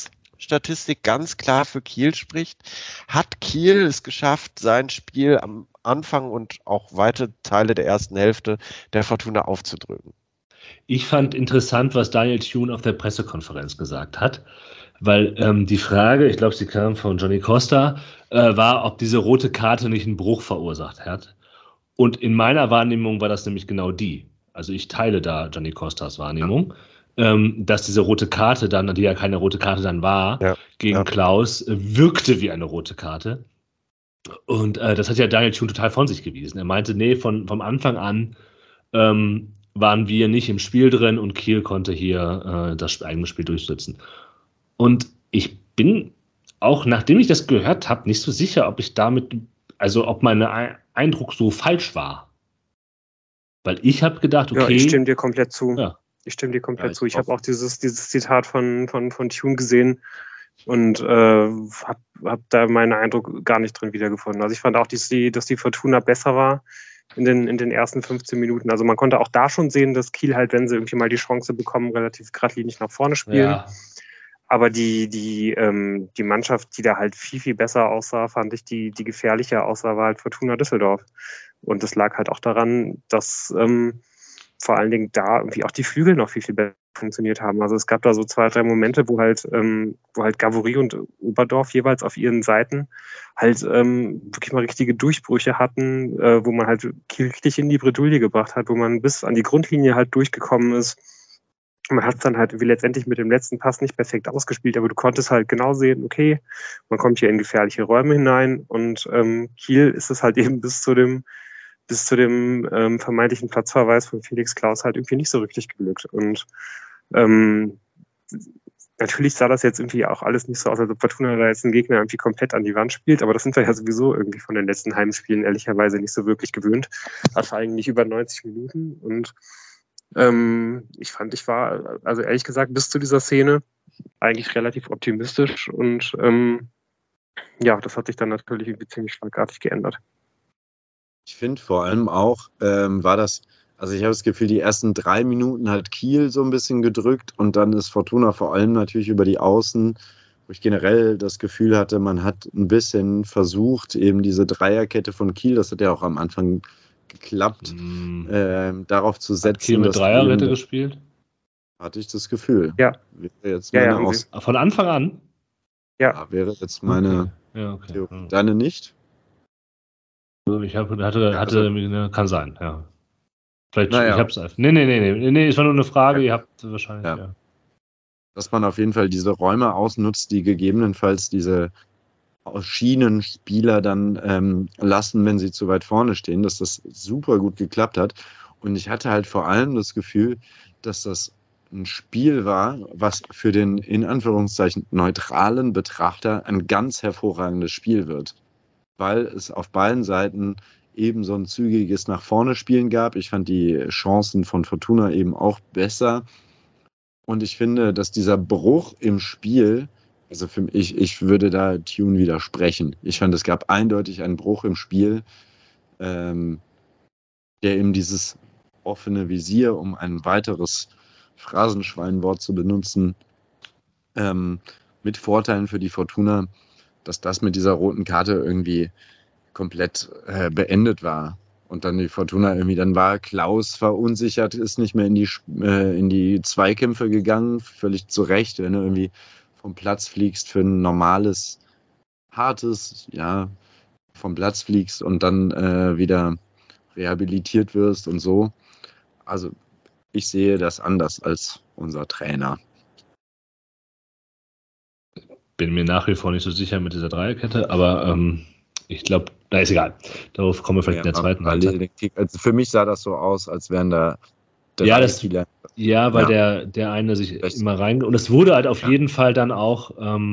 Statistik ganz klar für Kiel spricht. Hat Kiel es geschafft, sein Spiel am Anfang und auch weite Teile der ersten Hälfte der Fortuna aufzudrücken? Ich fand interessant, was Daniel Thune auf der Pressekonferenz gesagt hat, weil die Frage, ich glaube, sie kam von Johnny Costa, war, ob diese rote Karte nicht einen Bruch verursacht hat. Und in meiner Wahrnehmung war das nämlich genau die. Also ich teile da Johnny Costas Wahrnehmung, dass diese rote Karte dann, die ja keine rote Karte dann war, gegen Klaus, wirkte wie eine rote Karte. Und das hat ja Daniel Thune total von sich gewiesen. Er meinte, nee, vom Anfang an waren wir nicht im Spiel drin und Kiel konnte hier das eigene Spiel durchsetzen. Und ich bin auch, nachdem ich das gehört habe, nicht so sicher, ob ich damit, also ob mein Eindruck so falsch war. Weil ich habe gedacht, okay. Ja, ich stimme dir komplett zu. Ja. Ich stimme dir komplett zu. Ich habe auch dieses Zitat von Thune gesehen und hab da meinen Eindruck gar nicht drin wiedergefunden. Also ich fand auch, dass die Fortuna besser war in den ersten 15 Minuten. Also man konnte auch da schon sehen, dass Kiel halt, wenn sie irgendwie mal die Chance bekommen, relativ geradlinig nach vorne spielen. Ja. Aber die Mannschaft, die da halt viel, viel besser aussah, fand ich, die gefährlicher aussah, war halt Fortuna Düsseldorf. Und das lag halt auch daran, dass vor allen Dingen da irgendwie auch die Flügel noch viel, viel besser funktioniert haben. Also es gab da so 2, 3 Momente, wo halt Gavory und Oberdorf jeweils auf ihren Seiten halt wirklich mal richtige Durchbrüche hatten, wo man halt Kiel richtig in die Bredouille gebracht hat, wo man bis an die Grundlinie halt durchgekommen ist. Man hat es dann halt wie letztendlich mit dem letzten Pass nicht perfekt ausgespielt, aber du konntest halt genau sehen, okay, man kommt hier in gefährliche Räume hinein und Kiel ist es halt eben bis zu dem vermeintlichen Platzverweis von Felix Klaus halt irgendwie nicht so richtig geglückt. Und natürlich sah das jetzt irgendwie auch alles nicht so aus, als ob Fortuna da jetzt einen Gegner irgendwie komplett an die Wand spielt, aber das sind wir ja sowieso irgendwie von den letzten Heimspielen ehrlicherweise nicht so wirklich gewöhnt. Also eigentlich über 90 Minuten und ich war, also ehrlich gesagt, bis zu dieser Szene eigentlich relativ optimistisch und das hat sich dann natürlich irgendwie ziemlich schlagartig geändert. Ich finde vor allem auch, war das, also ich habe das Gefühl, die ersten 3 Minuten hat Kiel so ein bisschen gedrückt und dann ist Fortuna vor allem natürlich über die Außen, wo ich generell das Gefühl hatte, man hat ein bisschen versucht, eben diese Dreierkette von Kiel, das hat ja auch am Anfang geklappt, darauf zu setzen. Hat Kiel mit Dreierkette gespielt? Hatte ich das Gefühl. Ja. Wäre jetzt meine Von Anfang an? Ja, wäre jetzt meine Theorie. Deine nicht? Ich kann sein, ja. Vielleicht, ich hab's einfach. Nee, es war nur eine Frage, ihr habt wahrscheinlich, Dass man auf jeden Fall diese Räume ausnutzt, die gegebenenfalls diese Schienenspieler dann lassen, wenn sie zu weit vorne stehen, dass das super gut geklappt hat. Und ich hatte halt vor allem das Gefühl, dass das ein Spiel war, was für den in Anführungszeichen neutralen Betrachter ein ganz hervorragendes Spiel wird. Weil es auf beiden Seiten eben so ein zügiges nach vorne Spielen gab. Ich fand die Chancen von Fortuna eben auch besser. Und ich finde, dass dieser Bruch im Spiel, also für mich, ich würde da Thune widersprechen. Ich fand, es gab eindeutig einen Bruch im Spiel, der eben dieses offene Visier, um ein weiteres Phrasenschweinwort zu benutzen, mit Vorteilen für die Fortuna, dass das mit dieser roten Karte irgendwie komplett beendet war. Und dann die Fortuna irgendwie, dann war Klaus verunsichert, ist nicht mehr in die Zweikämpfe gegangen, völlig zu Recht, wenn du irgendwie vom Platz fliegst für ein normales, hartes, vom Platz fliegst und dann wieder rehabilitiert wirst und so. Also ich sehe das anders als unser Trainer. Bin mir nach wie vor nicht so sicher mit dieser Dreierkette, aber ich glaube, da ist egal. Darauf kommen wir vielleicht in der zweiten Halbzeit. Also für mich sah das so aus, als wären da drei Spieler. Ja, weil der eine sich immer rein... Und es wurde halt auf jeden Fall dann auch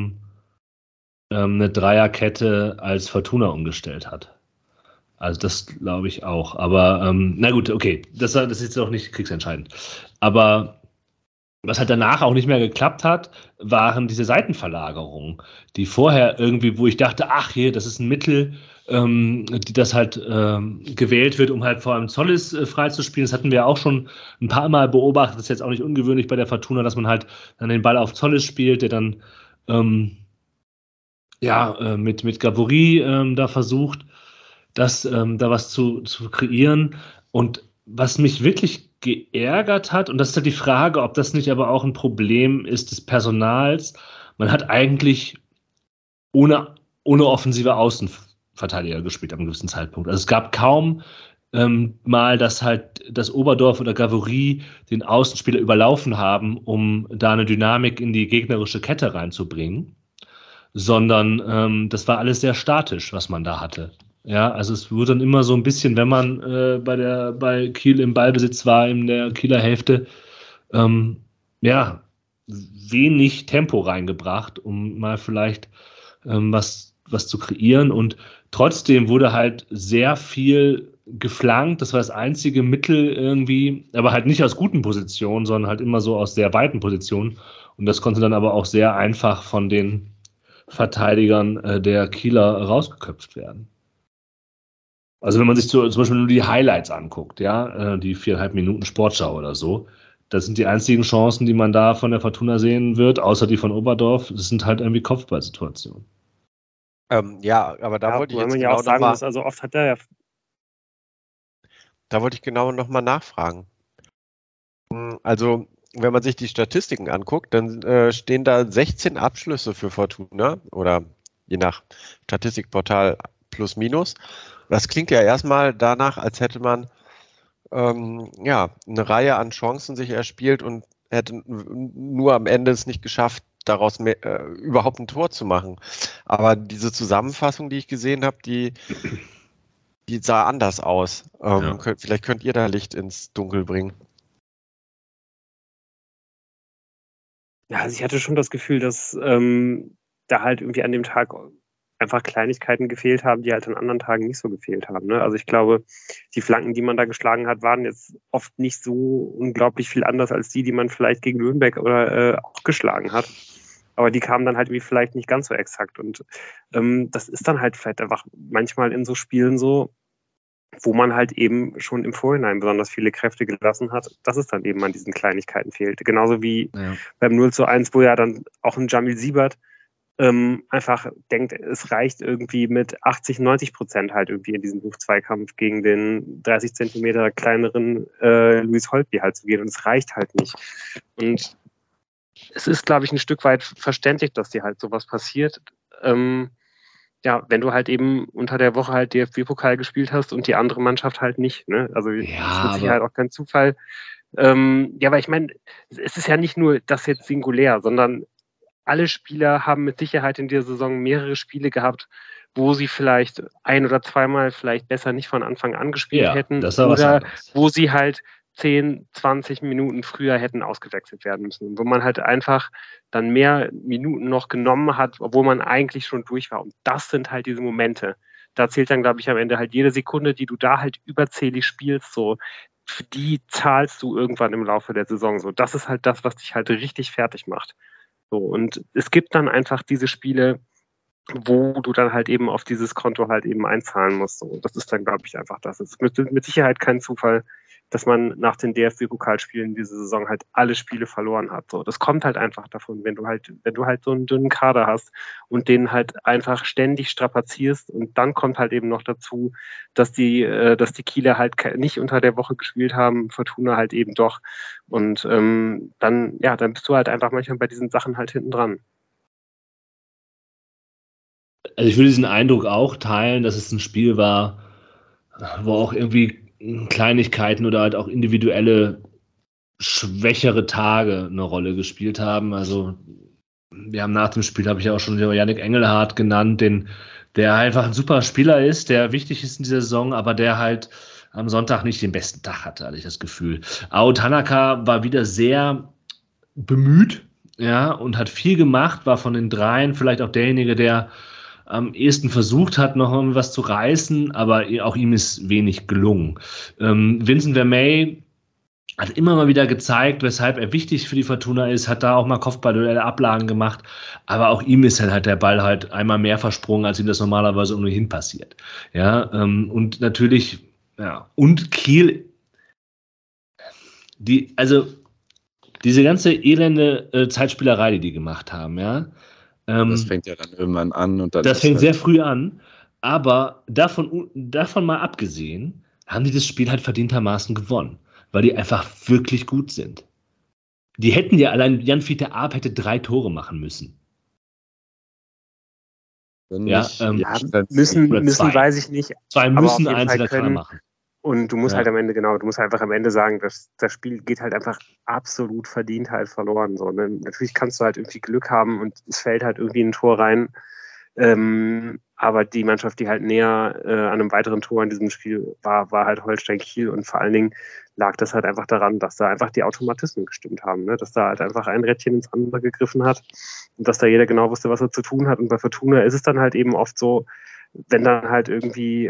eine Dreierkette als Fortuna umgestellt hat. Also das glaube ich auch. Aber na gut, okay, das ist jetzt auch nicht kriegsentscheidend. Aber was halt danach auch nicht mehr geklappt hat, waren diese Seitenverlagerungen, die vorher irgendwie, wo ich dachte, ach hier, das ist ein Mittel, die das halt gewählt wird, um halt vor allem Zollis freizuspielen. Das hatten wir auch schon ein paar Mal beobachtet. Das ist jetzt auch nicht ungewöhnlich bei der Fortuna, dass man halt dann den Ball auf Zollis spielt, der dann mit Gavory da versucht, da was zu kreieren. Und was mich wirklich geärgert hat, und das ist halt die Frage, ob das nicht aber auch ein Problem ist des Personals, man hat eigentlich ohne offensive Außenverteidiger gespielt am gewissen Zeitpunkt. Also es gab kaum mal, dass halt das Oberdorf oder Gavory den Außenspieler überlaufen haben, um da eine Dynamik in die gegnerische Kette reinzubringen, sondern das war alles sehr statisch, was man da hatte. Ja, also es wurde dann immer so ein bisschen, wenn man bei Kiel im Ballbesitz war, in der Kieler Hälfte, wenig Tempo reingebracht, um mal vielleicht was zu kreieren. Und trotzdem wurde halt sehr viel geflankt. Das war das einzige Mittel irgendwie, aber halt nicht aus guten Positionen, sondern halt immer so aus sehr weiten Positionen. Und das konnte dann aber auch sehr einfach von den Verteidigern der Kieler rausgeköpft werden. Also wenn man sich zum Beispiel nur die Highlights anguckt, ja, die 4,5 Minuten Sportschau oder so, das sind die einzigen Chancen, die man da von der Fortuna sehen wird, außer die von Oberdorf. Das sind halt irgendwie Kopfballsituationen. Aber da wollte ich jetzt man ja genau auch sagen nochmal, muss, also oft hat er ja. da wollte ich genau nochmal nachfragen. Also, wenn man sich die Statistiken anguckt, dann stehen da 16 Abschlüsse für Fortuna oder je nach Statistikportal plus minus. Das klingt ja erstmal danach, als hätte man eine Reihe an Chancen sich erspielt und hätte nur am Ende es nicht geschafft, daraus überhaupt ein Tor zu machen. Aber diese Zusammenfassung, die ich gesehen habe, die sah anders aus. Vielleicht könnt ihr da Licht ins Dunkel bringen. Ja, also ich hatte schon das Gefühl, dass da halt irgendwie an dem Tag einfach Kleinigkeiten gefehlt haben, die halt an anderen Tagen nicht so gefehlt haben. Ne? Also ich glaube, die Flanken, die man da geschlagen hat, waren jetzt oft nicht so unglaublich viel anders als die man vielleicht gegen Nürnberg oder auch geschlagen hat. Aber die kamen dann halt irgendwie vielleicht nicht ganz so exakt. Und das ist dann halt vielleicht einfach manchmal in so Spielen so, wo man halt eben schon im Vorhinein besonders viele Kräfte gelassen hat, dass es dann eben an diesen Kleinigkeiten fehlt. Genauso wie beim 0:1, wo ja dann auch ein Jamil Siebert einfach denkt, es reicht irgendwie mit 80-90% halt irgendwie in diesen Luft-Zweikampf gegen den 30 Zentimeter kleineren Luis Holtby halt zu gehen. Und es reicht halt nicht. Und es ist, glaube ich, ein Stück weit verständlich, dass dir halt sowas passiert. Wenn du halt eben unter der Woche halt DFB-Pokal gespielt hast und die andere Mannschaft halt nicht. Ne? Also das ist mit Sicherheit auch kein Zufall. Aber ich meine, es ist ja nicht nur das jetzt singulär, sondern alle Spieler haben mit Sicherheit in dieser Saison mehrere Spiele gehabt, wo sie vielleicht ein- oder zweimal vielleicht besser nicht von Anfang an gespielt hätten oder wo sie halt 10, 20 Minuten früher hätten ausgewechselt werden müssen, wo man halt einfach dann mehr Minuten noch genommen hat, obwohl man eigentlich schon durch war. Und das sind halt diese Momente. Da zählt dann, glaube ich, am Ende halt jede Sekunde, die du da halt überzählig spielst, so, für die zahlst du irgendwann im Laufe der Saison. So, das ist halt das, was dich halt richtig fertig macht. So, und es gibt dann einfach diese Spiele, wo du dann halt eben auf dieses Konto halt eben einzahlen musst. So, und das ist dann, glaube ich, einfach das. Es ist mit Sicherheit kein Zufall, dass man nach den DFB-Pokalspielen diese Saison halt alle Spiele verloren hat. So, das kommt halt einfach davon, wenn du halt so einen dünnen Kader hast und den halt einfach ständig strapazierst, und dann kommt halt eben noch dazu, dass die Kieler halt nicht unter der Woche gespielt haben, Fortuna halt eben doch. Und dann bist du halt einfach manchmal bei diesen Sachen halt hinten dran. Also ich würde diesen Eindruck auch teilen, dass es ein Spiel war, wo auch irgendwie Kleinigkeiten oder halt auch individuelle schwächere Tage eine Rolle gespielt haben. Also wir haben nach dem Spiel, habe ich ja auch schon Yannick Engelhardt genannt, der einfach ein super Spieler ist, der wichtig ist in dieser Saison, aber der halt am Sonntag nicht den besten Tag hatte, hatte ich das Gefühl. Ao Tanaka war wieder sehr bemüht, ja, und hat viel gemacht, war von den dreien vielleicht auch derjenige, der am ehesten versucht hat, noch was zu reißen, aber auch ihm ist wenig gelungen. Vincent Vermey hat immer mal wieder gezeigt, weshalb er wichtig für die Fortuna ist, hat da auch mal Kopfballduelle Ablagen gemacht, aber auch ihm ist halt der Ball halt einmal mehr versprungen, als ihm das normalerweise ohnehin passiert. Ja, und natürlich, und Kiel, diese ganze elende Zeitspielerei, die gemacht haben, ja, Das fängt ja dann irgendwann an. Und dann das fängt sehr früh an. Aber davon mal abgesehen, haben die das Spiel halt verdientermaßen gewonnen, weil die einfach wirklich gut sind. Die hätten ja allein, Jan-Fiete Arp hätte 3 Tore machen müssen. Müssen oder 2. weiß ich nicht. 2 aber müssen, auf jeden 1 Fall kann er können. machen. Und du musst halt am Ende, du musst einfach am Ende sagen, dass das Spiel geht halt einfach absolut verdient halt verloren. So, ne? Natürlich kannst du halt irgendwie Glück haben und es fällt halt irgendwie ein Tor rein. Aber die Mannschaft, die halt näher an einem weiteren Tor in diesem Spiel war halt Holstein Kiel, und vor allen Dingen lag das halt einfach daran, dass da einfach die Automatismen gestimmt haben, ne? Dass da halt einfach ein Rädchen ins andere gegriffen hat und dass da jeder genau wusste, was er zu tun hat. Und bei Fortuna ist es dann halt eben oft so, wenn dann halt irgendwie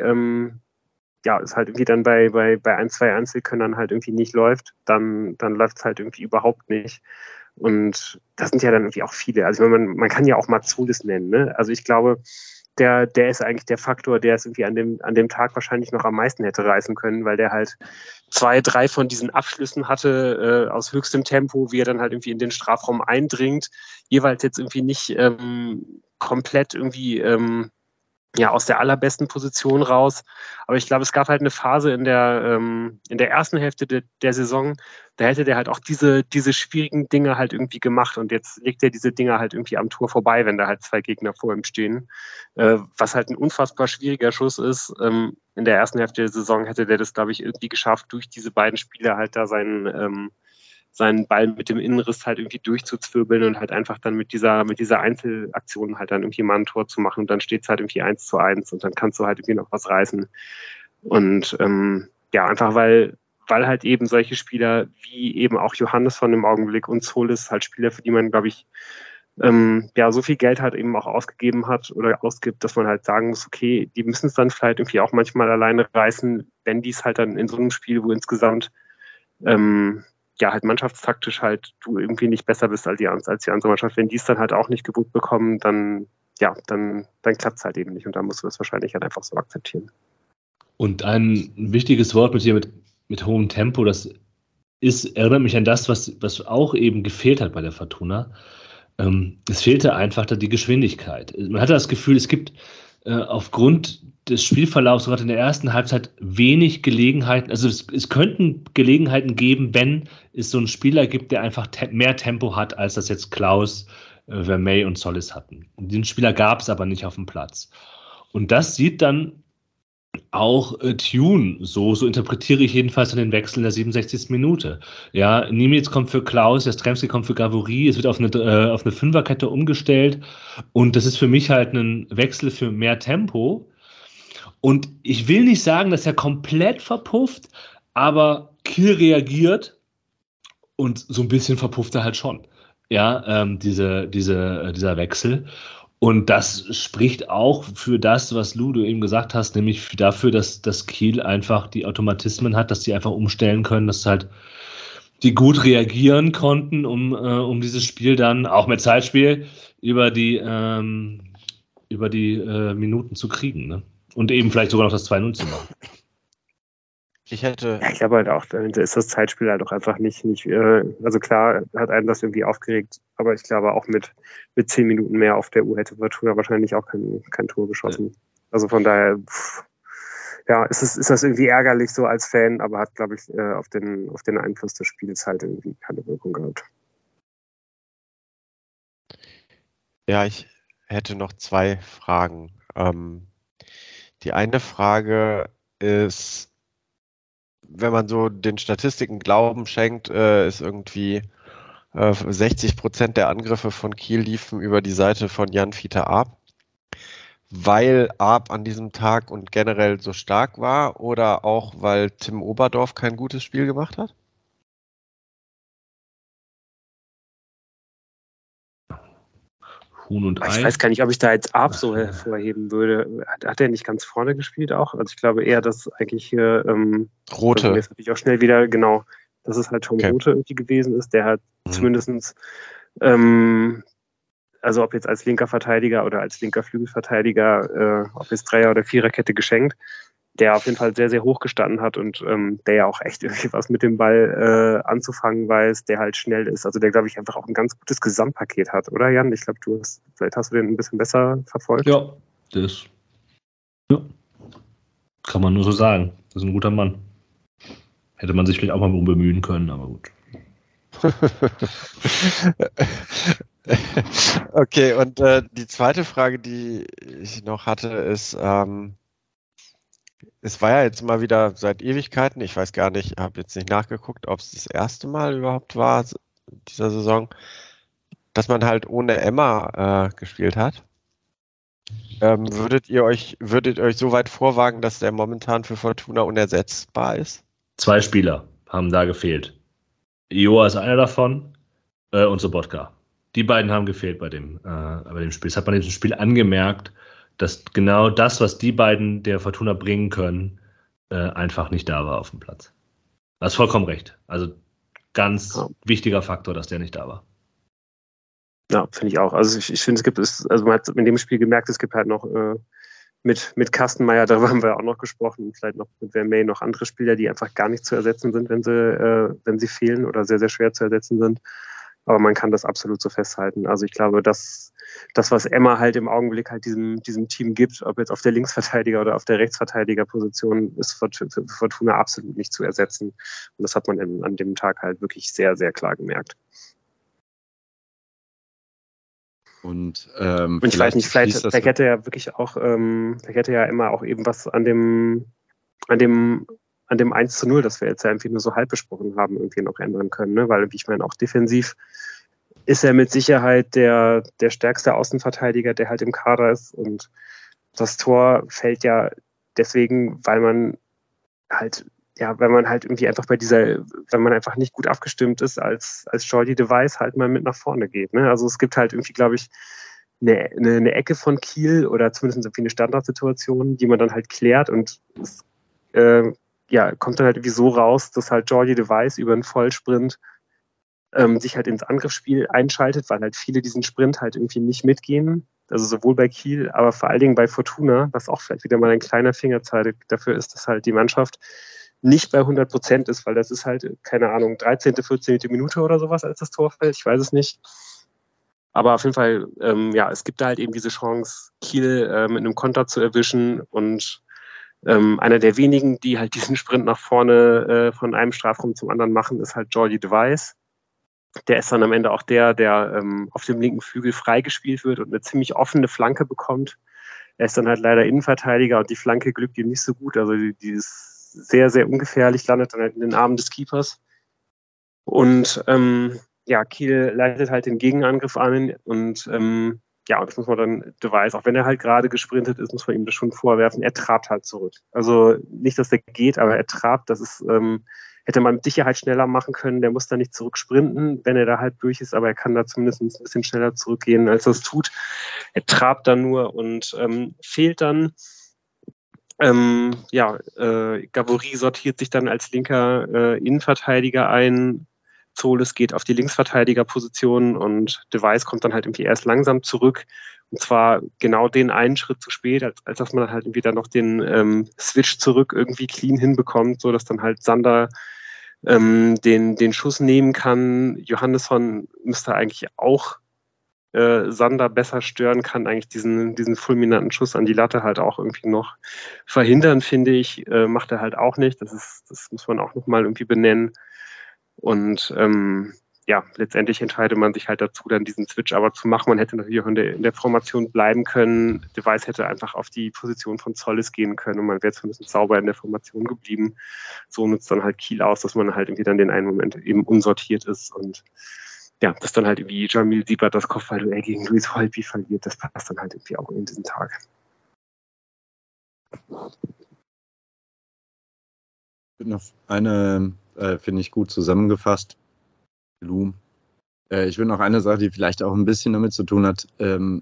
es halt irgendwie dann bei 1, 2 Einzelkönnern halt irgendwie nicht läuft, dann läuft es halt irgendwie überhaupt nicht. Und das sind ja dann irgendwie auch viele. Also man kann ja auch Matsoulis nennen, ne? Also ich glaube, der ist eigentlich der Faktor, der es irgendwie an dem Tag wahrscheinlich noch am meisten hätte reißen können, weil der halt 2, 3 von diesen Abschlüssen hatte aus höchstem Tempo, wie er dann halt irgendwie in den Strafraum eindringt, jeweils jetzt irgendwie nicht komplett irgendwie aus der allerbesten Position raus. Aber ich glaube, es gab halt eine Phase in der ersten Hälfte der Saison, da hätte der halt auch diese schwierigen Dinge halt irgendwie gemacht, und jetzt legt er diese Dinge halt irgendwie am Tor vorbei, wenn da halt 2 Gegner vor ihm stehen. Was halt ein unfassbar schwieriger Schuss ist. In der ersten Hälfte der Saison hätte der das, glaube ich, irgendwie geschafft, durch diese beiden Spieler halt da seinen Ball mit dem Innenriss halt irgendwie durchzuzwirbeln und halt einfach dann mit dieser Einzelaktion halt dann irgendwie mal ein Tor zu machen, und dann steht es halt irgendwie 1:1 und dann kannst du halt irgendwie noch was reißen. Und einfach weil halt eben solche Spieler wie eben auch Johannes von dem Augenblick und Zolis halt Spieler, für die man, glaube ich, so viel Geld halt eben auch ausgegeben hat oder ausgibt, dass man halt sagen muss, okay, die müssen es dann vielleicht irgendwie auch manchmal alleine reißen, wenn die es halt dann in so einem Spiel, wo insgesamt halt mannschaftstaktisch halt du irgendwie nicht besser bist als die andere Mannschaft. Wenn die es dann halt auch nicht gewuppt bekommen, dann klappt es halt eben nicht, und dann musst du das wahrscheinlich halt einfach so akzeptieren. Und ein wichtiges Wort mit hohem Tempo, erinnert mich an das, was auch eben gefehlt hat bei der Fortuna. Es fehlte einfach da die Geschwindigkeit. Man hatte das Gefühl, es gibt aufgrund des Spielverlaufs gerade in der ersten Halbzeit wenig Gelegenheiten. Also es könnten Gelegenheiten geben, wenn es so einen Spieler gibt, der einfach mehr Tempo hat, als das jetzt Klaus, Vermey und Solis hatten. Und diesen Spieler gab es aber nicht auf dem Platz. Und das sieht dann auch Tune, so interpretiere ich jedenfalls den Wechsel in der 67. Minute. Ja, Nimitz kommt für Klaus, Jastrzemski kommt für Gavory, es wird auf eine Fünferkette umgestellt, und das ist für mich halt ein Wechsel für mehr Tempo. Und ich will nicht sagen, dass er komplett verpufft, aber Kiel reagiert und so ein bisschen verpufft er halt schon. Ja, dieser Wechsel. Und das spricht auch für das, was Lou, du eben gesagt hast, nämlich dafür, dass Kiel einfach die Automatismen hat, dass die einfach umstellen können, dass halt die gut reagieren konnten, um dieses Spiel dann, auch mit Zeitspiel, über die Minuten zu kriegen, ne? Und eben vielleicht sogar noch das 2:0 zu machen. Ich glaube halt auch, da ist das Zeitspiel halt auch einfach nicht also klar hat einen das irgendwie aufgeregt, aber ich glaube auch mit 10 Minuten mehr auf der Uhr hätte Fortuna wahrscheinlich auch kein Tor geschossen. Also von daher, ist das irgendwie ärgerlich so als Fan, aber hat, glaube ich, auf den Einfluss des Spiels halt irgendwie keine Wirkung gehabt. Ja, ich hätte noch 2 Fragen. Die eine Frage ist, wenn man so den Statistiken Glauben schenkt, ist irgendwie 60% der Angriffe von Kiel liefen über die Seite von Jan-Fiete Arp, weil Arp an diesem Tag und generell so stark war, oder auch weil Tim Oberdorf kein gutes Spiel gemacht hat? Huhn und Ei. Ich weiß gar nicht, ob ich da jetzt Arp so hervorheben würde. Hat er nicht ganz vorne gespielt auch? Also ich glaube eher, dass eigentlich hier Rote. Also jetzt natürlich auch schnell wieder, genau, dass es halt Tom Okay. Rote irgendwie gewesen ist, der hat zumindestens also ob jetzt als linker Verteidiger oder als linker Flügelverteidiger, ob jetzt Dreier- oder Viererkette geschenkt, der auf jeden Fall sehr, sehr hoch gestanden hat und der ja auch echt irgendwie was mit dem Ball anzufangen weiß, der halt schnell ist. Also der, glaube ich, einfach auch ein ganz gutes Gesamtpaket hat, oder Jan? Ich glaube, du hast Vielleicht hast du den ein bisschen besser verfolgt. Ja, kann man nur so sagen. Das ist ein guter Mann. Hätte man sich vielleicht auch mal bemühen können, aber gut. Okay, und die zweite Frage, die ich noch hatte, ist, es war ja jetzt mal wieder seit Ewigkeiten, ich weiß gar nicht, habe jetzt nicht nachgeguckt, ob es das erste Mal überhaupt war dieser Saison, dass man halt ohne Emma gespielt hat. Würdet ihr euch so weit vorwagen, dass der momentan für Fortuna unersetzbar ist? 2 Spieler haben da gefehlt. Joa ist einer davon und Sobotka. Die beiden haben gefehlt bei dem Spiel. Das hat man in diesem Spiel angemerkt, dass genau das, was die beiden der Fortuna bringen können, einfach nicht da war auf dem Platz. Du hast vollkommen recht. Also ganz wichtiger Faktor, dass der nicht da war. Ja, finde ich auch. Also ich finde, man hat in dem Spiel gemerkt, es gibt halt noch mit Kastenmeier, darüber haben wir auch noch gesprochen, und vielleicht noch mit Vermey noch andere Spieler, die einfach gar nicht zu ersetzen sind, wenn sie fehlen oder sehr, sehr schwer zu ersetzen sind. Aber man kann das absolut so festhalten. Also ich glaube, das, was Emma halt im Augenblick halt diesem Team gibt, ob jetzt auf der Linksverteidiger oder auf der Rechtsverteidigerposition, ist für Fortuna absolut nicht zu ersetzen. Und das hat man an dem Tag halt wirklich sehr, sehr klar gemerkt. Und ich weiß nicht, vielleicht hätte er wirklich auch, vielleicht hätte ja immer auch eben was an dem 1:0, das wir jetzt ja irgendwie nur so halb besprochen haben, irgendwie noch ändern können, ne? Weil, ich meine, auch defensiv ist er mit Sicherheit der stärkste Außenverteidiger, der halt im Kader ist, und das Tor fällt ja deswegen, weil man halt irgendwie einfach wenn man einfach nicht gut abgestimmt ist, als Jordi de Wijs halt mal mit nach vorne geht, ne? Also es gibt halt irgendwie, glaube ich, eine Ecke von Kiel oder zumindest irgendwie eine Standardsituation, die man dann halt klärt, und es kommt dann halt irgendwie so raus, dass halt Jordi de Wijs über einen Vollsprint sich halt ins Angriffsspiel einschaltet, weil halt viele diesen Sprint halt irgendwie nicht mitgehen. Also sowohl bei Kiel, aber vor allen Dingen bei Fortuna, was auch vielleicht wieder mal ein kleiner Fingerzeig dafür ist, dass halt die Mannschaft nicht bei 100% ist, weil das ist halt, keine Ahnung, 13., 14. Minute oder sowas, als das Tor fällt. Ich weiß es nicht. Aber auf jeden Fall, es gibt da halt eben diese Chance, Kiel mit einem Konter zu erwischen, und einer der wenigen, die halt diesen Sprint nach vorne von einem Strafraum zum anderen machen, ist halt Jordi de Wijs. Der ist dann am Ende auch der auf dem linken Flügel freigespielt wird und eine ziemlich offene Flanke bekommt. Er ist dann halt leider Innenverteidiger, und die Flanke glückt ihm nicht so gut. Also die ist sehr, sehr ungefährlich, landet dann halt in den Armen des Keepers. Und Kiel leitet halt den Gegenangriff an, und und das muss man dann, de Wijs, auch wenn er halt gerade gesprintet ist, muss man ihm das schon vorwerfen, er trabt halt zurück. Also nicht, dass der geht, aber er trabt, das ist, hätte man mit Sicherheit schneller machen können, der muss da nicht zurücksprinten, wenn er da halt durch ist, aber er kann da zumindest ein bisschen schneller zurückgehen, als er es tut. Er trabt dann nur und fehlt dann. Gaboury sortiert sich dann als linker Innenverteidiger ein. Zoles geht auf die Linksverteidigerposition, und de Wijs kommt dann halt irgendwie erst langsam zurück. Und zwar genau den einen Schritt zu spät, als dass man halt irgendwie dann noch den Switch zurück irgendwie clean hinbekommt, sodass dann halt Sander den Schuss nehmen kann. Johannesson müsste eigentlich auch Sander besser stören, kann eigentlich diesen fulminanten Schuss an die Latte halt auch irgendwie noch verhindern, finde ich. Macht er halt auch nicht. Das muss man auch nochmal irgendwie benennen. Und letztendlich entscheidet man sich halt dazu, dann diesen Switch aber zu machen. Man hätte natürlich auch in der Formation bleiben können. de Wijs hätte einfach auf die Position von Zolles gehen können, und man wäre zumindest sauber in der Formation geblieben. So nutzt dann halt Kiel aus, dass man halt irgendwie dann den einen Moment eben unsortiert ist, und dass dann halt irgendwie Jamil Siebert das Kopfballduell gegen Luis Holtby verliert. Das passt dann halt irgendwie auch in diesen Tag. Noch eine, finde ich, gut zusammengefasst. Lou. Ich will noch eine Sache, die vielleicht auch ein bisschen damit zu tun hat,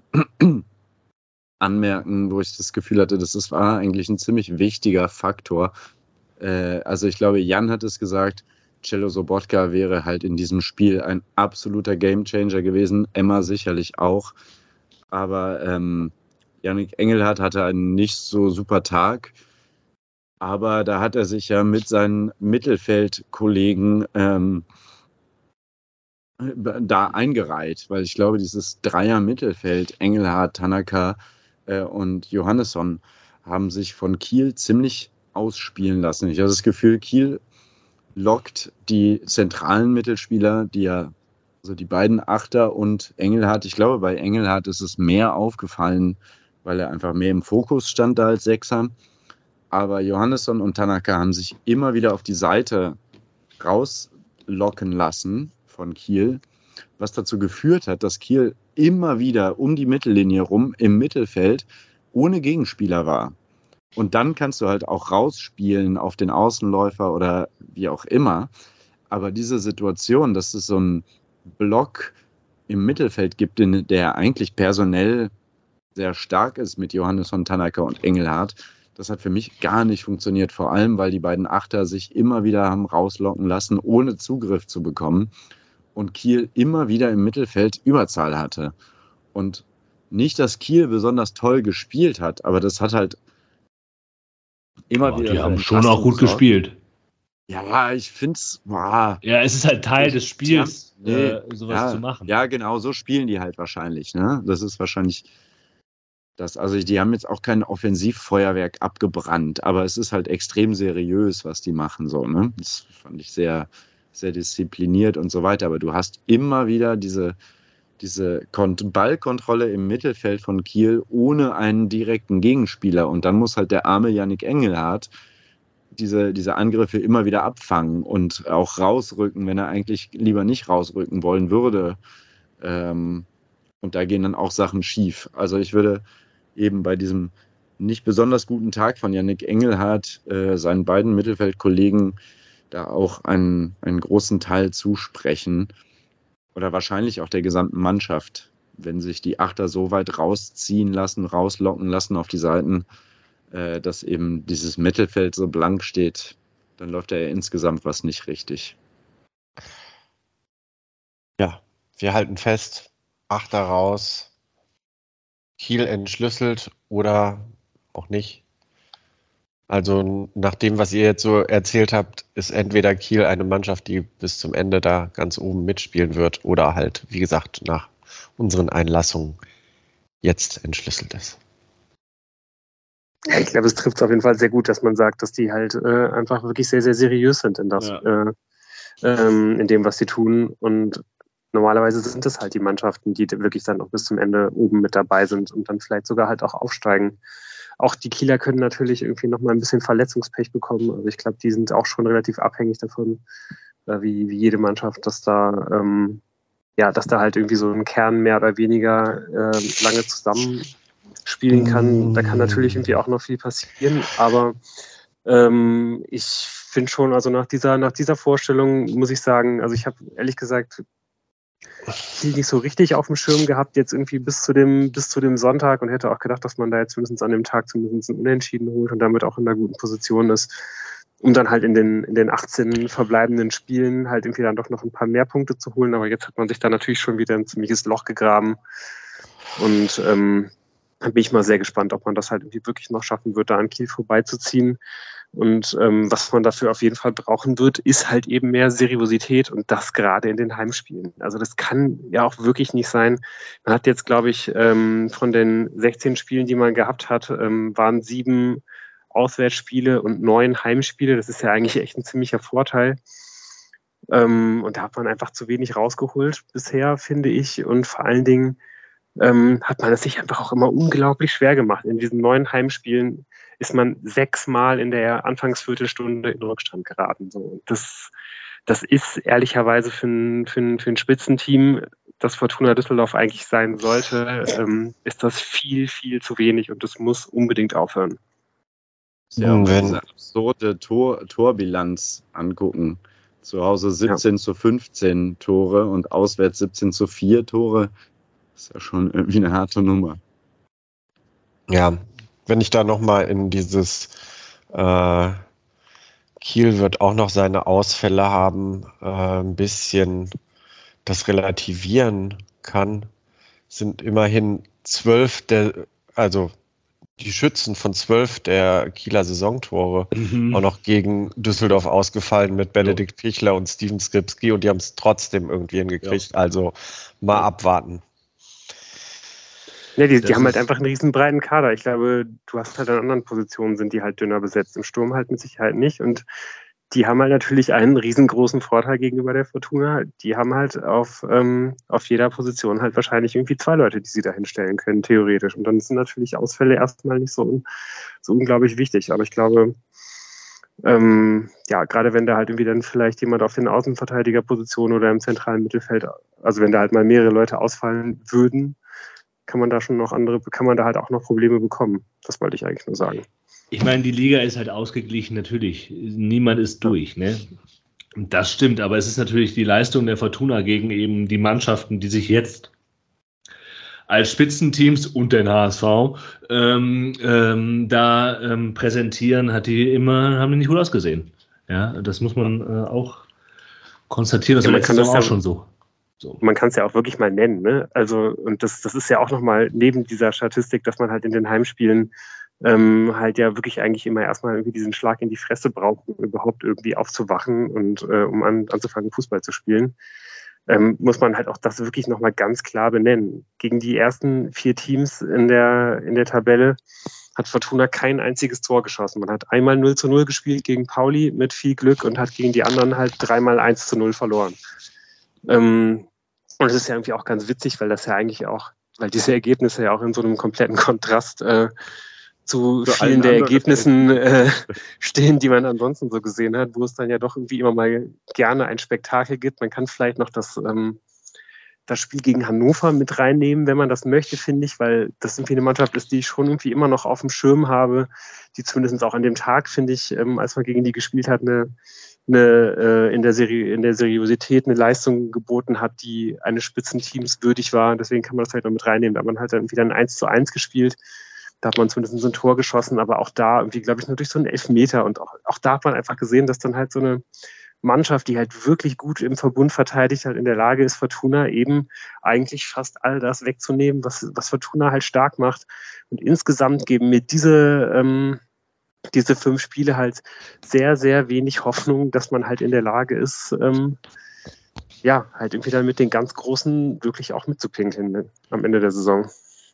anmerken, wo ich das Gefühl hatte, das war eigentlich ein ziemlich wichtiger Faktor. Also ich glaube, Jan hat es gesagt, Cello Sobotka wäre halt in diesem Spiel ein absoluter Gamechanger gewesen. Emma sicherlich auch. Aber Yannick Engelhardt hatte einen nicht so super Tag. Aber da hat er sich ja mit seinen Mittelfeldkollegen da eingereiht, weil ich glaube, dieses Dreier-Mittelfeld, Engelhardt, Tanaka und Johannesson, haben sich von Kiel ziemlich ausspielen lassen. Ich habe das Gefühl, Kiel lockt die zentralen Mittelspieler, also die beiden Achter und Engelhardt. Ich glaube, bei Engelhardt ist es mehr aufgefallen, weil er einfach mehr im Fokus stand da als Sechser. Aber Johannesson und Tanaka haben sich immer wieder auf die Seite rauslocken lassen von Kiel, was dazu geführt hat, dass Kiel immer wieder um die Mittellinie rum im Mittelfeld ohne Gegenspieler war. Und dann kannst du halt auch rausspielen auf den Außenläufer oder wie auch immer. Aber diese Situation, dass es so einen Block im Mittelfeld gibt, der eigentlich personell sehr stark ist mit Johannesson, Tanaka und Engelhardt, das hat für mich gar nicht funktioniert. Vor allem, weil die beiden Achter sich immer wieder haben rauslocken lassen, ohne Zugriff zu bekommen. Und Kiel immer wieder im Mittelfeld Überzahl hatte. Und nicht, dass Kiel besonders toll gespielt hat, aber das hat halt immer wieder. Die haben schon auch gut gespielt. Ja, ich finde es. Ja, es ist halt Teil des Spiels, sowas zu machen. Ja, genau, so spielen die halt wahrscheinlich. Ne? Das ist wahrscheinlich das. Also, die haben jetzt auch kein Offensivfeuerwerk abgebrannt, aber es ist halt extrem seriös, was die machen. So, ne? Das fand ich sehr, sehr diszipliniert und so weiter. Aber du hast immer wieder diese Ballkontrolle im Mittelfeld von Kiel ohne einen direkten Gegenspieler. Und dann muss halt der arme Yannick Engelhardt diese Angriffe immer wieder abfangen und auch rausrücken, wenn er eigentlich lieber nicht rausrücken wollen würde. Und da gehen dann auch Sachen schief. Also ich würde eben bei diesem nicht besonders guten Tag von Yannick Engelhardt seinen beiden Mittelfeldkollegen da auch einen großen Teil zusprechen. Oder wahrscheinlich auch der gesamten Mannschaft, wenn sich die Achter so weit rausziehen lassen, rauslocken lassen auf die Seiten, dass eben dieses Mittelfeld so blank steht, dann läuft da ja insgesamt was nicht richtig. Ja, wir halten fest, Achter raus, Kiel entschlüsselt oder auch nicht. Also nach dem, was ihr jetzt so erzählt habt, ist entweder Kiel eine Mannschaft, die bis zum Ende da ganz oben mitspielen wird oder halt, wie gesagt, nach unseren Einlassungen jetzt entschlüsselt ist. Ja, ich glaube, es trifft es auf jeden Fall sehr gut, dass man sagt, dass die halt einfach wirklich sehr, sehr seriös sind in in dem, was sie tun. Und normalerweise sind es halt die Mannschaften, die wirklich dann auch bis zum Ende oben mit dabei sind und dann vielleicht sogar halt auch aufsteigen. Auch die Kieler können natürlich irgendwie noch mal ein bisschen Verletzungspech bekommen. Also ich glaube, die sind auch schon relativ abhängig davon, wie jede Mannschaft, dass da halt irgendwie so ein Kern mehr oder weniger lange zusammen spielen kann. Da kann natürlich irgendwie auch noch viel passieren, aber ich finde schon, also nach dieser Vorstellung muss ich sagen, also ich habe ehrlich gesagt Kiel nicht so richtig auf dem Schirm gehabt, jetzt irgendwie bis zu dem Sonntag, und hätte auch gedacht, dass man da jetzt mindestens an dem Tag zumindest einen Unentschieden holt und damit auch in einer guten Position ist, um dann halt in den 18 verbleibenden Spielen halt irgendwie dann doch noch ein paar mehr Punkte zu holen. Aber jetzt hat man sich da natürlich schon wieder ein ziemliches Loch gegraben. Und da bin ich mal sehr gespannt, ob man das halt irgendwie wirklich noch schaffen wird, da an Kiel vorbeizuziehen. Und was man dafür auf jeden Fall brauchen wird, ist halt eben mehr Seriosität, und das gerade in den Heimspielen. Also das kann ja auch wirklich nicht sein. Man hat jetzt, glaube ich, von den 16 Spielen, die man gehabt hat, waren 7 Auswärtsspiele und 9 Heimspiele. Das ist ja eigentlich echt ein ziemlicher Vorteil. Und da hat man einfach zu wenig rausgeholt bisher, finde ich. Und vor allen Dingen hat man es sich einfach auch immer unglaublich schwer gemacht. In diesen 9 Heimspielen ist man 6-mal in der Anfangsviertelstunde in Rückstand geraten. So. Und das ist ehrlicherweise für ein Spitzenteam, das Fortuna Düsseldorf eigentlich sein sollte, ist das viel, viel zu wenig, und das muss unbedingt aufhören. Ja, wenn wir diese absurde Torbilanz angucken. Zu Hause 17:15 Tore und auswärts 17:4 Tore. Das ist ja schon irgendwie eine harte Nummer. Ja, wenn ich da nochmal in dieses Kiel wird auch noch seine Ausfälle haben, ein bisschen das relativieren kann, sind immerhin 12 also die Schützen von 12 der Kieler Saisontore auch noch gegen Düsseldorf ausgefallen mit Benedikt Pichler und Steven Skripski und die haben es trotzdem irgendwie hingekriegt. Also mal abwarten. Ja, die haben halt einfach einen riesen breiten Kader. Ich glaube, du hast halt an anderen Positionen, sind die halt dünner besetzt. Im Sturm halt mit Sicherheit nicht. Und die haben halt natürlich einen riesengroßen Vorteil gegenüber der Fortuna. Die haben halt auf jeder Position halt wahrscheinlich irgendwie 2 Leute, die sie da hinstellen können, theoretisch. Und dann sind natürlich Ausfälle erstmal nicht so unglaublich wichtig. Aber ich glaube, gerade wenn da halt irgendwie dann vielleicht jemand auf den Außenverteidigerpositionen oder im zentralen Mittelfeld, also wenn da halt mal mehrere Leute ausfallen würden, kann man da halt auch noch Probleme bekommen. Das wollte ich eigentlich nur sagen. Ich meine, die Liga ist halt ausgeglichen, natürlich. Niemand ist durch, ne? Und das stimmt, aber es ist natürlich die Leistung der Fortuna gegen eben die Mannschaften, die sich jetzt als Spitzenteams und den HSV präsentieren, haben die nicht gut ausgesehen. Ja, das muss man auch konstatieren. Das war letztes Jahr auch schon so. Man kann es ja auch wirklich mal nennen, ne? Also, und das ist ja auch nochmal neben dieser Statistik, dass man halt in den Heimspielen halt ja wirklich eigentlich immer erstmal irgendwie diesen Schlag in die Fresse braucht, um überhaupt irgendwie aufzuwachen und um anzufangen, Fußball zu spielen, muss man halt auch das wirklich nochmal ganz klar benennen. Gegen die ersten 4 Teams in der Tabelle hat Fortuna kein einziges Tor geschossen. Man hat einmal 0:0 gespielt gegen Pauli mit viel Glück und hat gegen die anderen halt 3-mal 1:0 verloren. Und es ist ja irgendwie auch ganz witzig, weil diese Ergebnisse ja auch in so einem kompletten Kontrast zu vielen der Ergebnissen stehen, die man ansonsten so gesehen hat, wo es dann ja doch irgendwie immer mal gerne ein Spektakel gibt. Man kann vielleicht noch das Spiel gegen Hannover mit reinnehmen, wenn man das möchte, finde ich, weil das irgendwie eine Mannschaft ist, die ich schon irgendwie immer noch auf dem Schirm habe, die zumindest auch an dem Tag, finde ich, als man gegen die gespielt hat, in der Seriosität eine Leistung geboten hat, die eines Spitzenteams würdig war. Deswegen kann man das vielleicht noch mit reinnehmen. Da hat man halt dann wieder ein 1:1 gespielt. Da hat man zumindest so ein Tor geschossen, aber auch da irgendwie, glaube ich, nur durch so einen Elfmeter. Und auch da hat man einfach gesehen, dass dann halt so eine Mannschaft, die halt wirklich gut im Verbund verteidigt, halt in der Lage ist, Fortuna eben eigentlich fast all das wegzunehmen, was Fortuna halt stark macht. Und insgesamt geben mir diese 5 Spiele halt sehr, sehr wenig Hoffnung, dass man halt in der Lage ist, halt irgendwie dann mit den ganz Großen wirklich auch mitzupinkeln, ne, am Ende der Saison.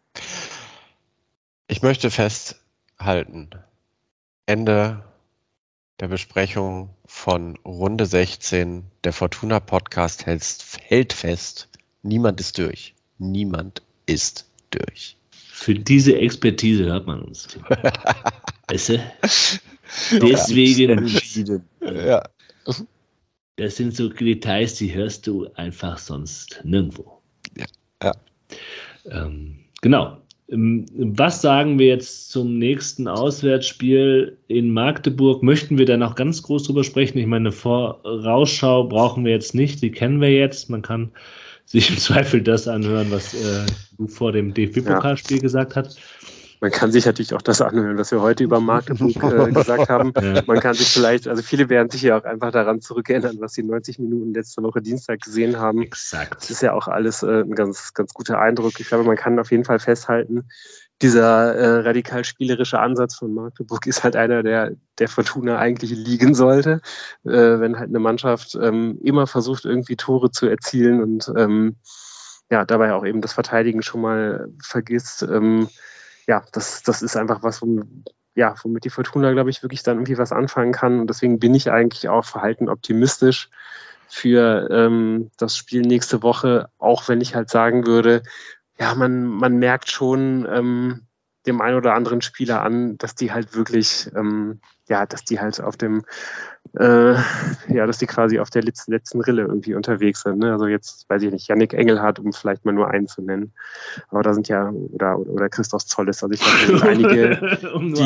Ich möchte festhalten, Ende der Besprechung von Runde 16, der Fortuna Podcast hält fest, niemand ist durch. Niemand ist durch. Für diese Expertise hört man uns. Weißt du? Deswegen entschieden. Ja. Das sind so Details, die hörst du einfach sonst nirgendwo. Ja. Genau. Was sagen wir jetzt zum nächsten Auswärtsspiel in Magdeburg? Möchten wir da noch ganz groß drüber sprechen? Ich meine, eine Vorausschau brauchen wir jetzt nicht, die kennen wir jetzt. Man kann sich im Zweifel das anhören, was du vor dem DFB-Pokalspiel gesagt hast. Man kann sich natürlich auch das anhören, was wir heute über Magdeburg gesagt haben. Ja. Man kann sich vielleicht, also viele werden sich ja auch einfach daran zurückerinnern, was sie 90 Minuten letzte Woche Dienstag gesehen haben. Exakt. Das ist ja auch alles ein ganz, ganz guter Eindruck. Ich glaube, man kann auf jeden Fall festhalten, dieser radikal spielerische Ansatz von Magdeburg ist halt einer, der Fortuna eigentlich liegen sollte, wenn halt eine Mannschaft immer versucht, irgendwie Tore zu erzielen und dabei auch eben das Verteidigen schon mal vergisst. Das ist einfach was, womit die Fortuna, glaube ich, wirklich dann irgendwie was anfangen kann. Und deswegen bin ich eigentlich auch verhalten optimistisch für das Spiel nächste Woche, auch wenn ich halt sagen würde, ja, man merkt schon dem einen oder anderen Spieler an, dass die halt wirklich, dass die halt auf dem, dass die quasi auf der letzten Rille irgendwie unterwegs sind. Ne? Also jetzt, weiß ich nicht, Yannick Engelhardt, um vielleicht mal nur einen zu nennen. Aber da sind ja, oder Christoph Zolles, also ich glaube, da sind einige,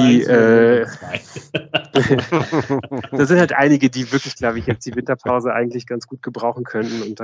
da sind halt einige, die wirklich, glaube ich, jetzt die Winterpause eigentlich ganz gut gebrauchen könnten. Und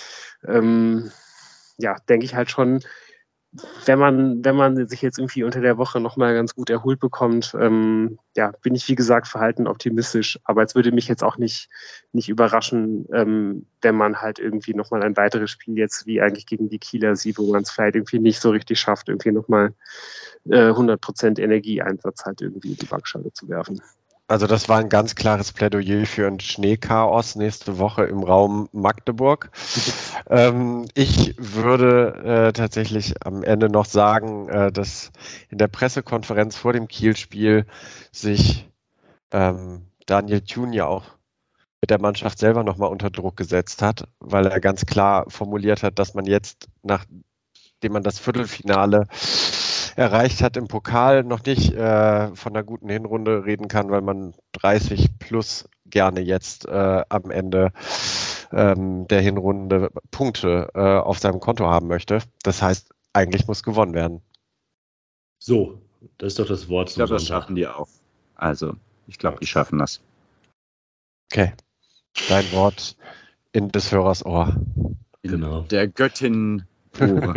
da, denke ich halt schon, wenn man sich jetzt irgendwie unter der Woche nochmal ganz gut erholt bekommt, bin ich, wie gesagt, verhalten optimistisch. Aber es würde mich jetzt auch nicht überraschen, wenn man halt irgendwie nochmal ein weiteres Spiel jetzt wie eigentlich gegen die Kieler sieht, wo man es vielleicht irgendwie nicht so richtig schafft, irgendwie nochmal 100% Energieeinsatz halt irgendwie in die Waagschale zu werfen. Also das war ein ganz klares Plädoyer für ein Schneechaos nächste Woche im Raum Magdeburg. Ich würde tatsächlich am Ende noch sagen, dass in der Pressekonferenz vor dem Kiel-Spiel sich Daniel Thun ja auch mit der Mannschaft selber nochmal unter Druck gesetzt hat, weil er ganz klar formuliert hat, dass man jetzt, nachdem man das Viertelfinale erreicht hat im Pokal, noch nicht von einer guten Hinrunde reden kann, weil man 30 plus gerne jetzt am Ende der Hinrunde Punkte auf seinem Konto haben möchte. Das heißt, eigentlich muss gewonnen werden. So, das ist doch das Wort. Ich glaube, das schaffen die auch. Also, ich glaube, die schaffen das. Okay. Dein Wort in des Hörers Ohr. Genau. Der Göttin Ohr.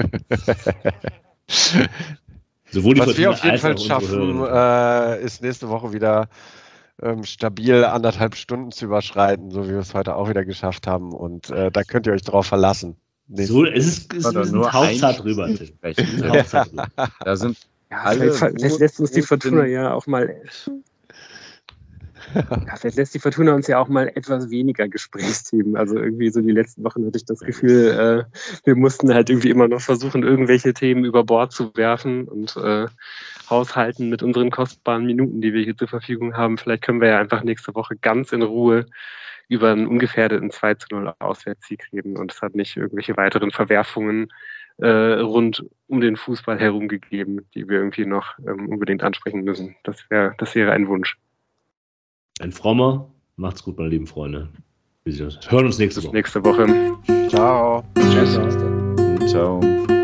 Sowohl die Was wir Fortuna auf jeden als Fall auch unsere schaffen, Hörerinnen. ist nächste Woche wieder stabil 1,5 Stunden zu überschreiten, so wie wir es heute auch wieder geschafft haben. Und da könnt ihr euch drauf verlassen. So, es sind hauchzart drüber, Tim. Da sind Vielleicht lässt uns die Fortuna ja auch mal. Ja, vielleicht lässt die Fortuna uns ja auch mal etwas weniger Gesprächsthemen. Also irgendwie so die letzten Wochen hatte ich das Gefühl, wir mussten halt irgendwie immer noch versuchen, irgendwelche Themen über Bord zu werfen und haushalten mit unseren kostbaren Minuten, die wir hier zur Verfügung haben. Vielleicht können wir ja einfach nächste Woche ganz in Ruhe über einen ungefährdeten 2:0 Auswärtssieg reden und es hat nicht irgendwelche weiteren Verwerfungen rund um den Fußball herum gegeben, die wir irgendwie noch unbedingt ansprechen müssen. Das wäre ein Wunsch. Ein frommer. Macht's gut, meine lieben Freunde. Wir hören uns nächste Woche. Nächste Woche. Ciao. Tschüss. Ciao.